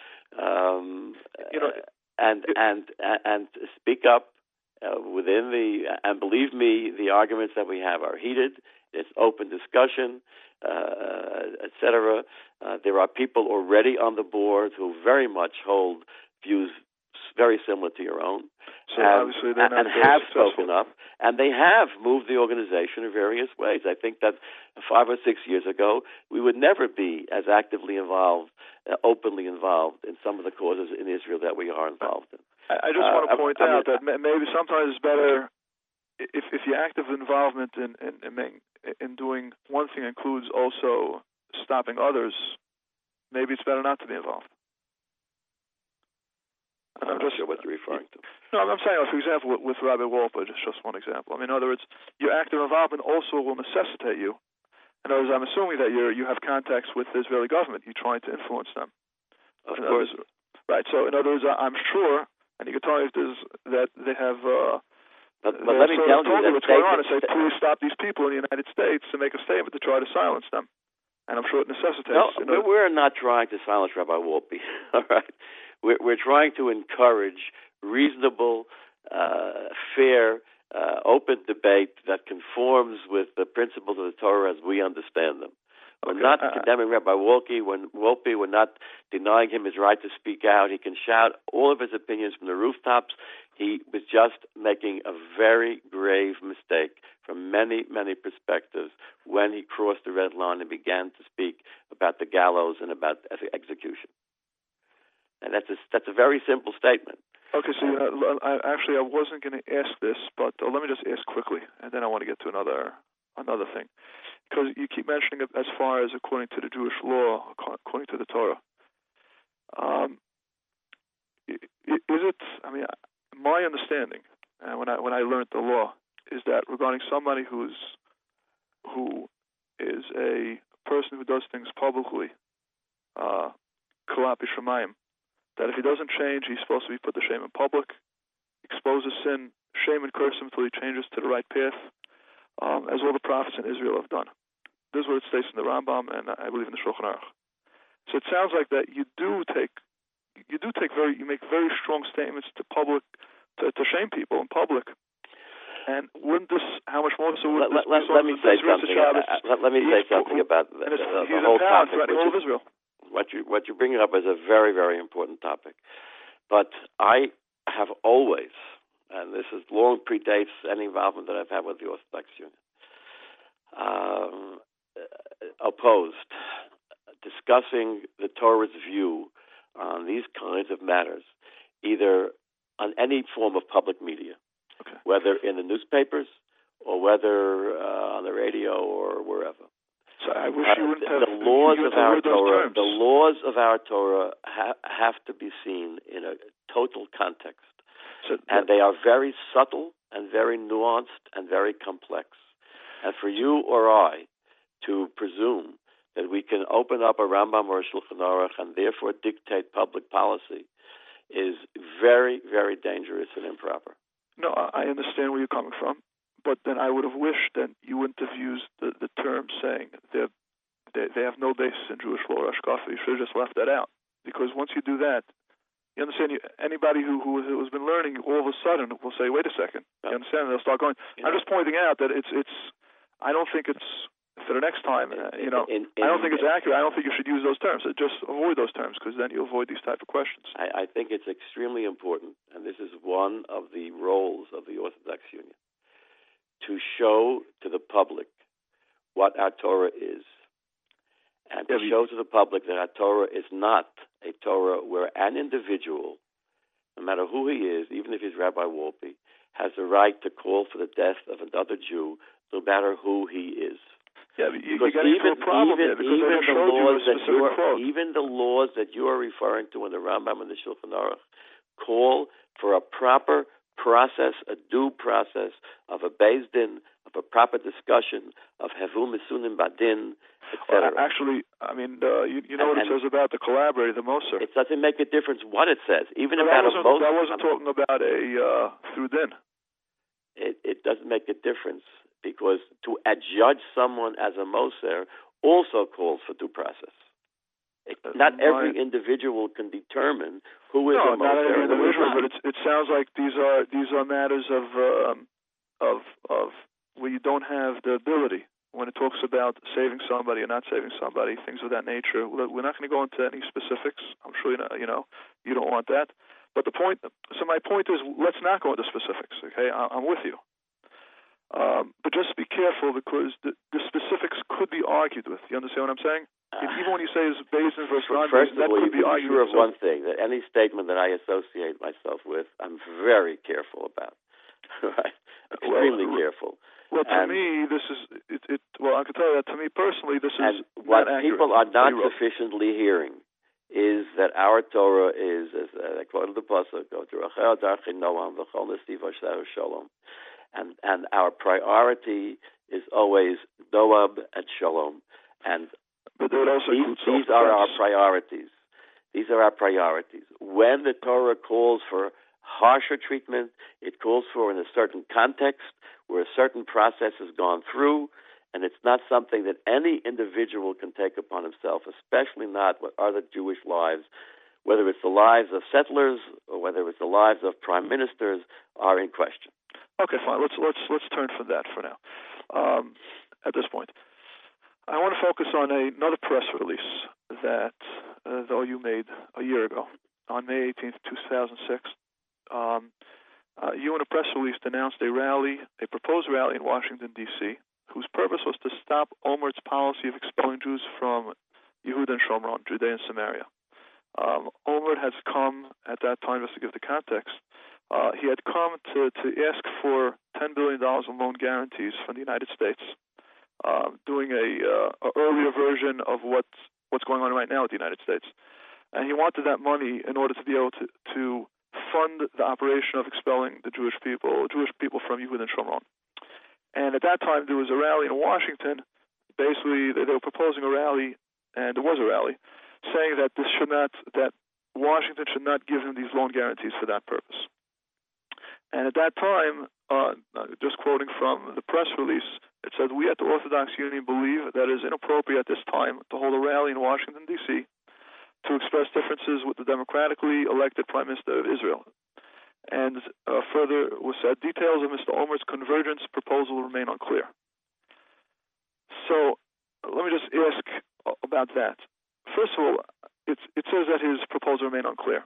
Um, you know, and it, and and speak up uh, within the. And believe me, the arguments that we have are heated. It's open discussion, uh, et cetera. Uh, there are people already on the board who very much hold views very similar to your own, so and, obviously they're not and very have successful. spoken up, and they have moved the organization in various ways. I think that five or six years ago, we would never be as actively involved, uh, openly involved in some of the causes in Israel that we are involved in. I, I just uh, want to point I, I out mean, that maybe sometimes it's better if if your active involvement in in, in in doing one thing includes also stopping others. Maybe it's better not to be involved. I'm not sure what you're referring to. No, I'm saying, for example, with, with Rabbi Wolpe, just just one example. I mean, in other words, your active involvement also will necessitate you. In other words, I'm assuming that you you have contacts with the Israeli government. You're trying to influence them. Of in course. Others, right. So, in other words, I'm sure, and you can tell me if there's, that they have. Uh, but, but let me tell you that what's going on and say, please stop these people in the United States and make a statement to try to silence them. And I'm sure it necessitates. No, you know, we're not trying to silence Rabbi Wolpe. All right. We're, we're trying to encourage reasonable, uh, fair, uh, open debate that conforms with the principles of the Torah as we understand them. We're okay. not uh, condemning Rabbi Wolpe. When Wolpe, we're not denying him his right to speak out. He can shout all of his opinions from the rooftops. He was just making a very grave mistake from many, many perspectives when he crossed the red line and began to speak about the gallows and about execution. And that's a, that's a very simple statement. Okay, so you know, I, actually I wasn't going to ask this, but uh, let me just ask quickly, and then I want to get to another another thing. Because you keep mentioning it as far as according to the Jewish law, according to the Torah. Um, is it, I mean, my understanding, and when I when I learned the law, is that regarding somebody who's who is a person who does things publicly, uh, kalapi shemayim, that if he doesn't change, he's supposed to be put to shame in public, exposes sin, shame and curse him until he changes to the right path, um, as all the prophets in Israel have done. This is what it states in the Rambam, and I believe in the Shulchan Aruch. So it sounds like that you do take, you do take very, you make very strong statements to public, to, to shame people in public. And wouldn't this, how much more so would let, this let, let me say this something. Shabbos, let, let me say something about the, the, the he's whole in power topic, threatening all of Israel. what you what you're bringing up is a very, very important topic. But I have always, and this is long predates any involvement that I've had with the Orthodox Union, um, opposed discussing the Torah's view on these kinds of matters, either on any form of public media, okay. whether in the newspapers or whether uh, on the radio or wherever. So I wish Uh, you wouldn't the, have the laws you of wouldn't have our heard those Torah. terms. The laws of our Torah ha- have to be seen in a total context, So, and they are very subtle and very nuanced and very complex. And for you or I to presume that we can open up a Rambam or a Shulchan Aruch and therefore dictate public policy is very, very dangerous and improper. no, I I understand where you're coming from, but then I would have wished that you wouldn't have used the, the term saying they're, they they have no basis in Jewish law or Hashkafa. You should have just left that out, because once you do that, you understand. You, anybody who, who has been learning all of a sudden will say, "Wait a second." You understand? They'll start going. You I'm know, just pointing out that it's it's. I don't think it's for the next time. Uh, you know, in, in, I don't think it's accurate. I don't think you should use those terms. Just avoid those terms, because then you avoid these type of questions. I, I think it's extremely important, and this is one of the roles of the Orthodox Union, to show to the public what our Torah is, and to Yeah, show to the public that our Torah is not a Torah where an individual, no matter who he is, even if he's Rabbi Wolpe, has the right to call for the death of another Jew, no matter who he is. Yeah, but you, Because you get into even, a problem even, there, because even they the showed you a laws that you specific are, quote. even the laws that you are referring to in the Rambam and the Shulchan Aruch call for a proper process, a due process of a beis din, of a proper discussion of hevu misunim badin, et cetera. Well, actually, I mean, uh, you, you know And- what it says about the collaborator, the Moser. It doesn't make a difference what it says, even No, that about a wasn't, Moser. that wasn't talking about a uh, through din. It, it doesn't make a difference, because to adjudge someone as a Moser also calls for due process. It, Uh, not every right. individual can determine who is No, a not Moser every and who is individual, not. but it's, it sounds like these are these are matters of um, of of where you don't have the ability. When it talks about saving somebody or not saving somebody, things of that nature. We're not going to go into any specifics. I'm sure you know, you know you don't want that. But the point, so my point is, let's not go into specifics. Okay, I, I'm with you. Um, but just be careful, because the, the specifics could be argued with. You understand what I'm saying? Uh, Even when you say it's Basin versus non First Basin, of that all, you could be can be argued sure with. of one thing, that any statement that I associate myself with, I'm very careful about. Right? Extremely Well, careful. Well, to And- me, this is it, it. Well, I can tell you that to me personally, this is And what not accurate. people are not What he wrote. sufficiently hearing is that our Torah is, as I quoted the pasuk, and and our priority is always Noam and Shalom, and But that also these, includes these are our self-defense. priorities. These are our priorities. When the Torah calls for harsher treatment, it calls for in a certain context where a certain process has gone through, and it's not something that any individual can take upon himself, especially not with other Jewish lives, whether it's the lives of settlers or whether it's the lives of prime ministers, are in question. Okay, fine. Let's let's let's turn from that for now. Um, at this point, I want to focus on a, another press release that uh, the O U made a year ago, on May eighteenth, two thousand six. Um, uh, you, in a press release, announced a rally, a proposed rally in Washington, D C, whose purpose was to stop Olmert's policy of expelling Jews from Yehuda and Shomron, Judea and Samaria. Um, Olmert has come at that time, just to give the context, uh, he had come to, to ask for ten billion dollars in loan guarantees from the United States, uh, doing a, uh, a earlier version of what's, what's going on right now with the United States. And he wanted that money in order to be able to, to fund the operation of expelling the Jewish people, Jewish people from Yehuda and Shomron. And at that time, there was a rally in Washington. Basically, they, they were proposing a rally, and there was a rally, saying that this should not, that Washington should not give him these loan guarantees for that purpose. And at that time, uh, just quoting from the press release, it said, "We at the Orthodox Union believe that it is inappropriate at this time to hold a rally in Washington, D C to express differences with the democratically elected Prime Minister of Israel." And uh, further was said, "Details of Mister Olmert's convergence proposal remain unclear." So let me just ask about that. First of all, it says that his proposal remained unclear.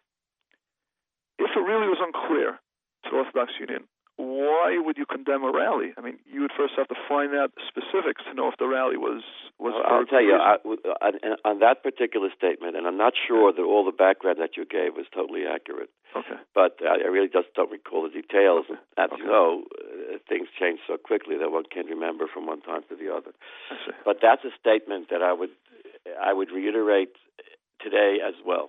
If it really was unclear to the Orthodox Union, why would you condemn a rally? I mean, you would first have to find out specifics to know if the rally was was. Well, I'll tell you, I, on, on that particular statement, and I'm not sure that all the background that you gave was totally accurate. Okay. But I really just don't recall the details. Okay. As okay. you know, uh, things change so quickly that one can't remember from one time to the other. I see. But that's a statement that I would I would reiterate today as well.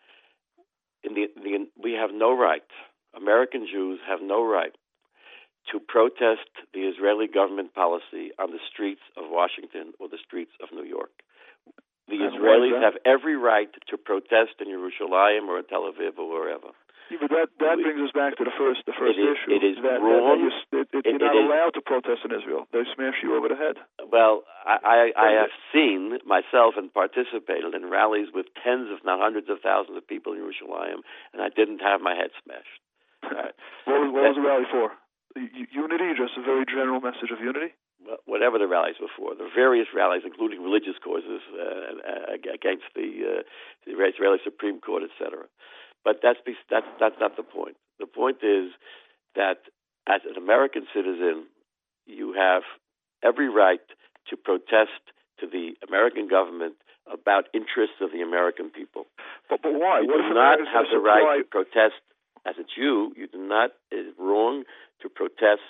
In the, the we have no right. American Jews have no right to protest the Israeli government policy on the streets of Washington or the streets of New York. The and Israelis have every right to protest in Yerushalayim or in Tel Aviv or wherever. Yeah, but that, that we, brings us back to the first the first it is, issue. It is that, wrong. That, that you, it, it, you're not it allowed is, to protest in Israel. They smash you over the head. Well, I, I, I have seen myself and participated in rallies with tens, if not hundreds of thousands of people in Yerushalayim, and I didn't have my head smashed. Right. what was, what was the rally for? Unity, just a very general message of unity? Whatever the rallies were for. The various rallies, including religious causes uh, against the, uh, the Israeli Supreme Court, et cetera. But that's, that's, that's not the point. The point is that as an American citizen, you have every right to protest to the American government about interests of the American people. But, but why? You what do if not Americans have the supply... right to protest as a Jew. You do not, it is wrong to protest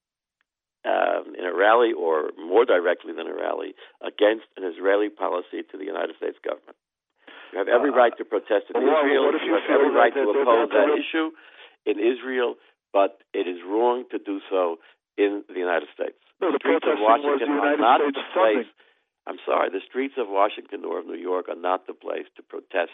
um, in a rally, or more directly than a rally, against an Israeli policy to the United States government. You have every uh, right to protest in well, Israel. What if you, you have every right that to they're, oppose they're, that they're, issue in Israel, but it is wrong to do so in the United States. No, the, the streets of Washington was the United are not States the funding. place. I'm sorry, the streets of Washington or of New York are not the place to protest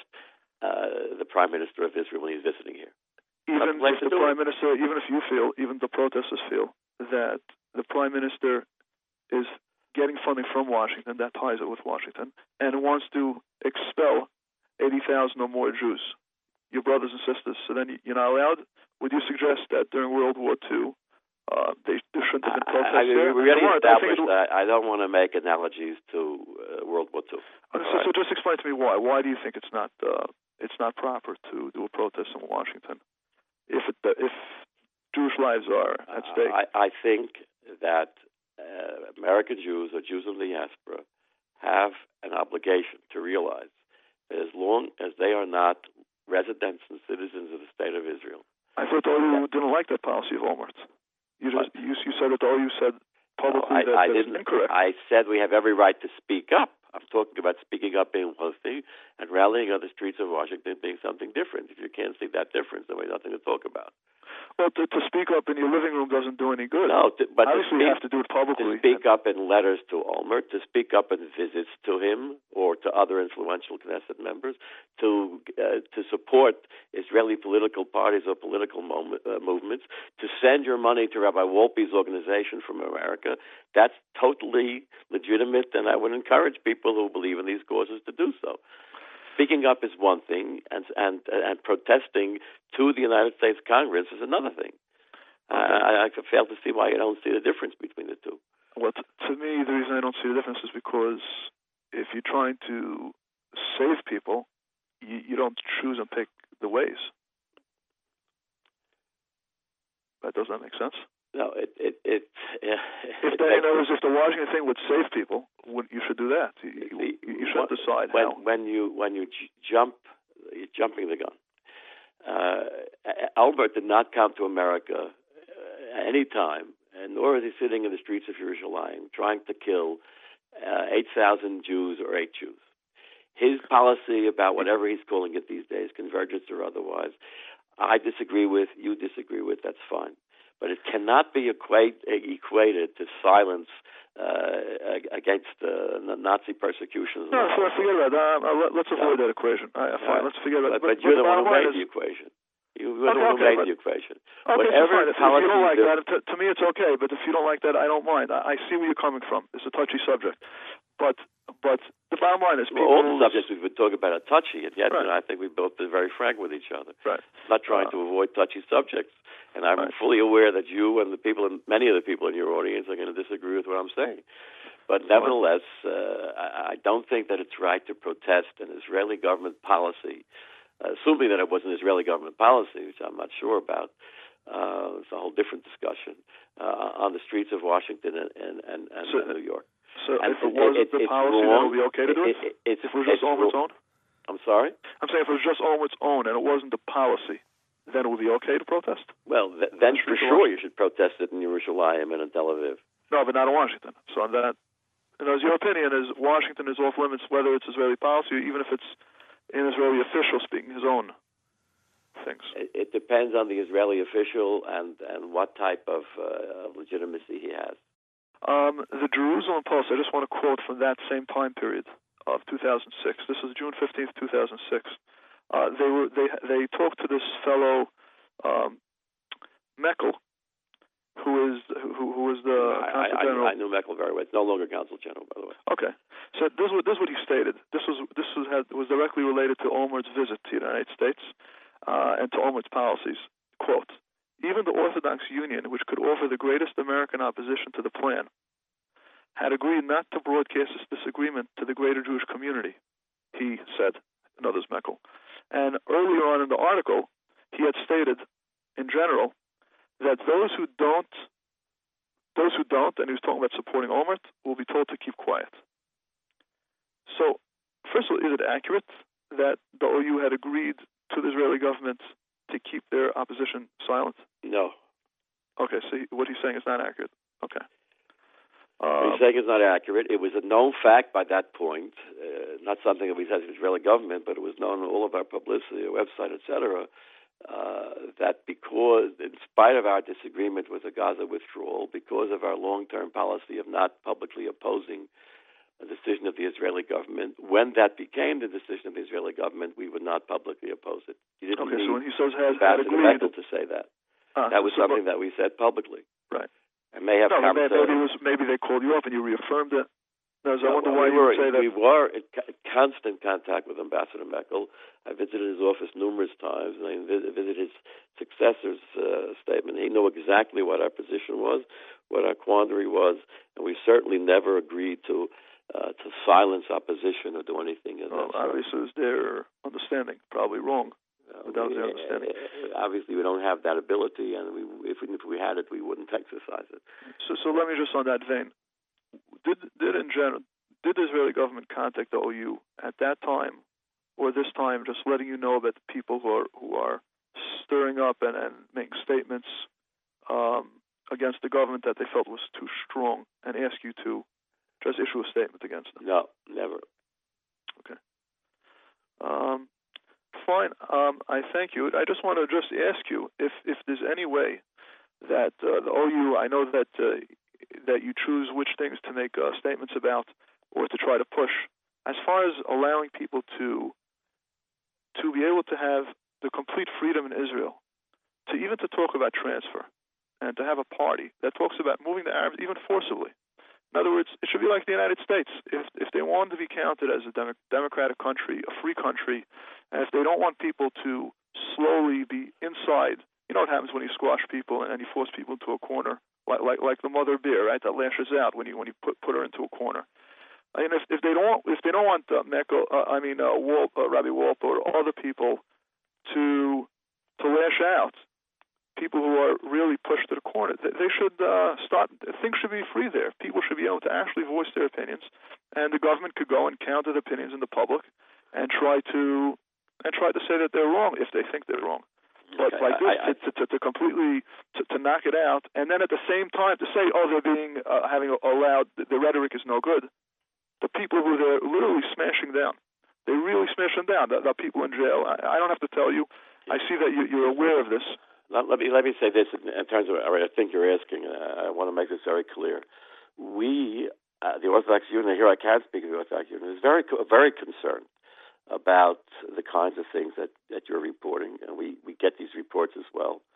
uh, the Prime Minister of Israel when he's visiting here. Even if the Prime Minister, even if you feel, even the protesters feel that the Prime Minister is getting funding from Washington, that ties it with Washington, and wants to expel eighty thousand or more Jews, your brothers and sisters, so then you're not allowed? Would you suggest that during World War Two, uh, they, there shouldn't have been protests I, I, there? We already established I, that. I don't want to make analogies to uh, World War Two. So, right. so just explain to me why. Why do you think it's not uh, it's not proper to do a protest in Washington if it, if Jewish lives are at stake? Uh, I, I think that uh, American Jews or Jews in the diaspora have an obligation to realize that as long as they are not residents and citizens of the State of Israel. I thought all you didn't like that policy of Olmert. You just you, you said it all. You said publicly no, I, that I that's didn't, incorrect. I said we have every right to speak up. I'm talking about speaking up being one thing and rallying on the streets of Washington being something different. If you can't see that difference, then we have nothing to talk about. Well, to, to speak up in your living room doesn't do any good. No, to, but obviously speak, you have to do it publicly. To speak up in letters to Olmert, to speak up in visits to him or to other influential Knesset members, to uh, to support Israeli political parties or political moment, uh, movements, to send your money to Rabbi Wolpe's organization from America. That's totally legitimate, and I would encourage people who believe in these causes to do so. Speaking up is one thing, and and and protesting to the United States Congress is another thing. Okay. I, I fail to see why you don't see the difference between the two. Well, t- to me, the reason I don't see the difference is because if you're trying to save people, you, you don't choose and pick the ways. That does that make sense? No, it it it. Yeah, if, it the, in other words, if the Washington thing would save people, would, you should do that. You, you, you should decide when, how. When you when you j- jump, you're jumping the gun. Uh, Albert did not come to America uh, at any time, and nor is he sitting in the streets of Jerusalem trying to kill uh, eight thousand Jews or eight Jews. His policy about whatever he's calling it these days, convergence or otherwise, I disagree with. You disagree with. That's fine. But it cannot be equate, equated to silence uh, against uh, Nazi persecution. No, so forget about that. Uh, let's avoid no. that equation. Uh, fine, uh, let's forget about that. But, but, but you're the one who made is... the equation. You're the okay, one who made but... the equation. Okay, Whatever so fine. If, if you don't like do... that, to, to me it's okay. But if you don't like that, I don't mind. I, I see where you're coming from. It's a touchy subject. But but the bottom line is people... Well, all the subjects we've been talking about are touchy, and yet right. you know, I think we've both been very frank with each other. Right. Not trying uh, to avoid touchy subjects. And I'm right. fully aware that you and the people, and many of the people in your audience are going to disagree with what I'm saying. But nevertheless, uh, I don't think that it's right to protest an Israeli government policy, uh, assuming that it was an Israeli government policy, which I'm not sure about. Uh, it's a whole different discussion uh, on the streets of Washington and, and, and, and so, New York. So and if it wasn't it, the it, policy, then it would be okay to do it? it, it it's, if it was just Olmert's own? I'm sorry? I'm saying if it was just Olmert's own and it wasn't the policy, then it would be okay to protest? Well, th- then for sure you should protest it in Yerushalayim and in Tel Aviv. No, but not in Washington. So that, you know, your opinion is Washington is off limits, whether it's Israeli policy or even if it's an Israeli official speaking his own things. It, it depends on the Israeli official and, and what type of, uh, of legitimacy he has. Um, the Jerusalem Post, I just want to quote from that same time period of two thousand six. This was June fifteenth, two thousand six. Uh, they were they they talked to this fellow um, Meckel, who is who who was the I, consul I, general. I, I knew Meckel very well. It's no longer consul general, by the way. Okay, so this was this is what he stated. This was this was had, was directly related to Olmert's visit to the United States uh, and to Olmert's policies. Quote: even the Orthodox Union, which could offer the greatest American opposition to the plan, had agreed not to broadcast this disagreement to the greater Jewish community. He said, in others Meckel. And earlier on in the article, he had stated, in general, that those who don't, those who don't, and he was talking about supporting Olmert, will be told to keep quiet. So, first of all, is it accurate that the O U had agreed to the Israeli government to keep their opposition silent? No. Okay, so he, what he's saying is not accurate. Okay. Um, he's saying it's not accurate. It was a known fact by that point, uh, not something that we said to the Israeli government, but it was known in all of our publicity, our website, et cetera, uh, that because, in spite of our disagreement with the Gaza withdrawal, because of our long-term policy of not publicly opposing a decision of the Israeli government, when that became the decision of the Israeli government, we would not publicly oppose it. He didn't okay, need so when he says has had agreed to say that. Uh, that was so something that we said publicly. Right. And may have no, come maybe, to, maybe, it was, maybe they called you up and you reaffirmed it. No, so no, I wonder well, why we you were, would say that. We were in constant contact with Ambassador Meckel. I visited his office numerous times, and I visited his successor's uh, statement. He knew exactly what our position was, what our quandary was, and we certainly never agreed to uh, to silence opposition or do anything of well, that sort. Obviously, it was their understanding, probably wrong. Uh, but that was we, their understanding. Uh, obviously, we don't have that ability, and we, if, we, if we had it, we wouldn't exercise it. So, so let me just on that vein. Did did in general did the Israeli government contact the O U at that time, or this time, just letting you know that the people who are who are stirring up and, and making statements um, against the government that they felt was too strong, and ask you to just issue a statement against them? No, never. Okay. Um, fine. Um, I thank you. I just want to just ask you if if there's any way that uh, the O U, I know that uh, that you choose which things to make uh, statements about or to try to push, as far as allowing people to to be able to have the complete freedom in Israel, to even to talk about transfer, and to have a party that talks about moving the Arabs even forcibly. In other words, it should be like the United States. If if they want to be counted as a dem- democratic country, a free country, and if they don't want people to slowly be inside, you know what happens when you squash people and you force people into a corner, like like, like the mother bear, right? That lashes out when you when you put put her into a corner. I mean, if if they don't if they don't want uh, Meckel, uh, I mean uh, Wolf, uh, Rabbi Wolf or other people to to lash out, people who are really pushed to the corner, they, they should uh, start. Things should be free there. People should be able to actually voice their opinions, and the government could go and counter the opinions in the public and try to and try to say that they're wrong if they think they're wrong. But okay, like this, I, I, to, to, to completely to, to knock it out, and then at the same time to say, oh, they're being uh, having allowed the rhetoric is no good. The people who they're literally smashing down, they really smash them down. The, the people in jail. I, I don't have to tell you. I see that you, you're aware of this. Let, let me let me say this in, in terms of. I think you're asking. Uh, I want to make this very clear. We, uh, the Orthodox Union, here I can speak of the Orthodox Union, is very very concerned about the kinds of things that, that you're reporting, and we, we get these reports as well.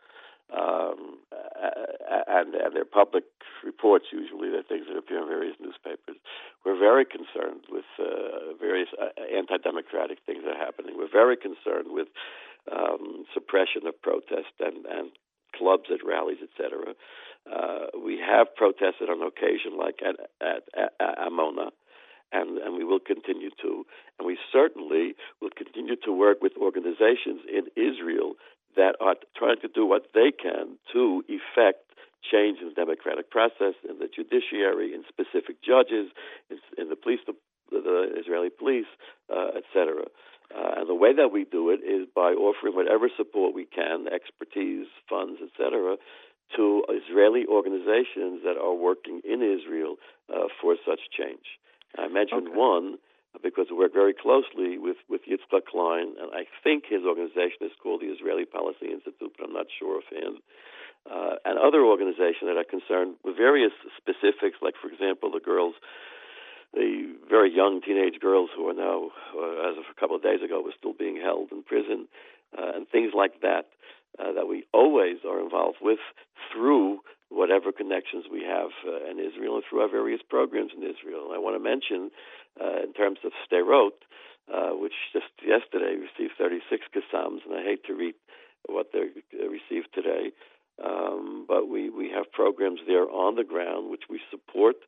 Um, and, and their public reports, usually, they're things that appear in various newspapers. We're very concerned with uh, various uh, anti-democratic things that are happening. We're very concerned with um, suppression of protest and, and clubs at rallies, et cetera. Uh, we have protested on occasion, like at, at, at Amona, and, and we will continue to. And we certainly will continue to work with organizations in Israel that are trying to do what they can to effect change in the democratic process, in the judiciary, in specific judges, in, in the police, the, the Israeli police, uh, et cetera. Uh, and the way that we do it is by offering whatever support we can, expertise, funds, et cetera, to Israeli organizations that are working in Israel uh, for such change. I mentioned okay. one because we work very closely with, with Yitzchak Klein, and I think his organization is called the Israeli Policy Institute, but I'm not sure offhand, uh, and other organizations that are concerned with various specifics, like, for example, the girls, the very young teenage girls who are now, uh, as of a couple of days ago, were still being held in prison, uh, and things like that, uh, that we always are involved with through whatever connections we have uh, in Israel and through our various programs in Israel. And I want to mention, uh, in terms of Sderot, uh, which just yesterday received thirty-six Qassams, and I hate to read what they uh, received today, um, but we, we have programs there on the ground which we support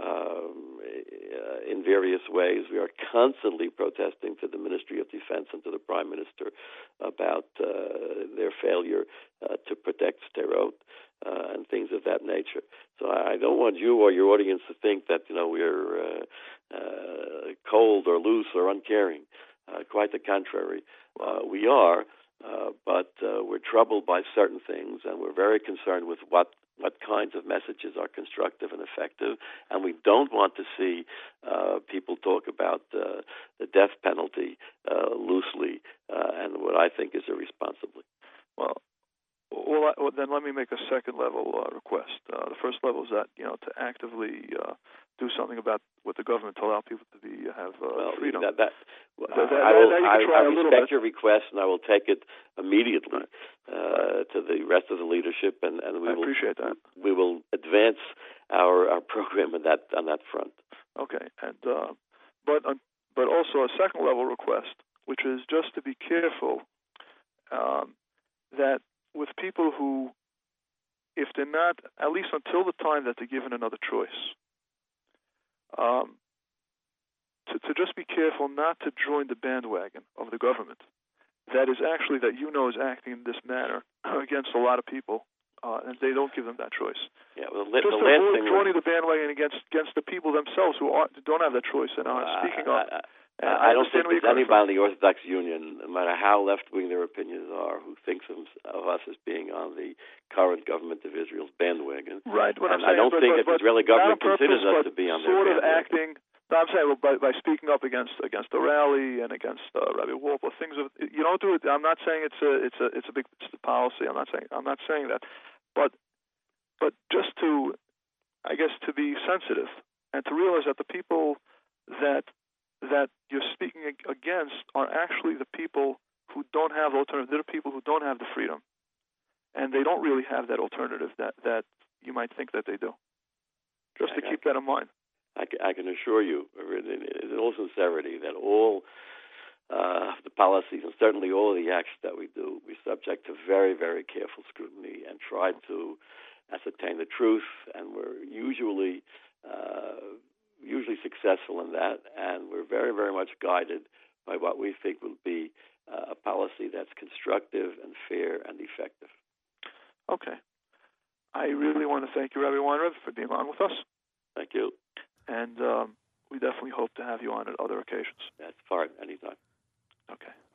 um, uh, in various ways. We are constantly protesting to the Ministry of Defense and to the Prime Minister about uh, their failure uh, to protect Sderot. Uh, and things of that nature. So I don't want you or your audience to think that, you know, we're uh, uh, cold or loose or uncaring. Uh, quite the contrary. Uh, we are, uh, but uh, we're troubled by certain things, and we're very concerned with what, what kinds of messages are constructive and effective. And we don't want to see uh, people talk about uh, the death penalty uh, loosely uh, and what I think is irresponsibly. Well, Well, well, then let me make a second level uh, request. Uh, the first level is that, you know, to actively uh, do something about what the government to allow people to be have uh, well, freedom. That, that, well, that, that, I, will, that I, I respect bit. your request, and I will take it immediately uh, to the rest of the leadership, and, and we I will appreciate that. We will advance our, our program on that on that front. Okay, and uh, but uh, but also a second level request, which is just to be careful um, that. With people who, if they're not, at least until the time that they're given another choice, um, to, to just be careful not to join the bandwagon of the government that is actually, that you know is acting in this manner against a lot of people, uh, and they don't give them that choice. Yeah, well, the, just the to last avoid thing joining the bandwagon against against the people themselves who aren't, don't have that choice and aren't uh, speaking up. I, I, And I, I don't think there's anybody in the Orthodox Union, no matter how left-wing their opinions are, who thinks of, of us as being on the current government of Israel's bandwagon. Right. What and I'm saying, I don't but, think but, that the Israeli government purpose, considers us but to be on their sort of bandwagon. acting. No, I'm saying well, by by speaking up against against the rally and against uh, Rabbi Wolf or things of you don't do it. I'm not saying it's a it's a it's a big it's a policy. I'm not saying I'm not saying that, but but just to I guess to be sensitive and to realize that the people that that you're speaking against are actually the people who don't have alternative. They're the people who don't have the freedom, and they don't really have that alternative that, that you might think that they do. Just to I, keep I, that in mind. I can, I can assure you, in all sincerity, that all uh, the policies and certainly all of the actions that we do, we subject to very, very careful scrutiny and try to ascertain the truth, and we're usually uh, usually successful in that, and we're very, very much guided by what we think will be uh, a policy that's constructive and fair and effective. Okay. I really want to thank you, Rabbi Weinreb, for being on with us. Thank you. And um, we definitely hope to have you on at other occasions. That's fine, anytime. Okay.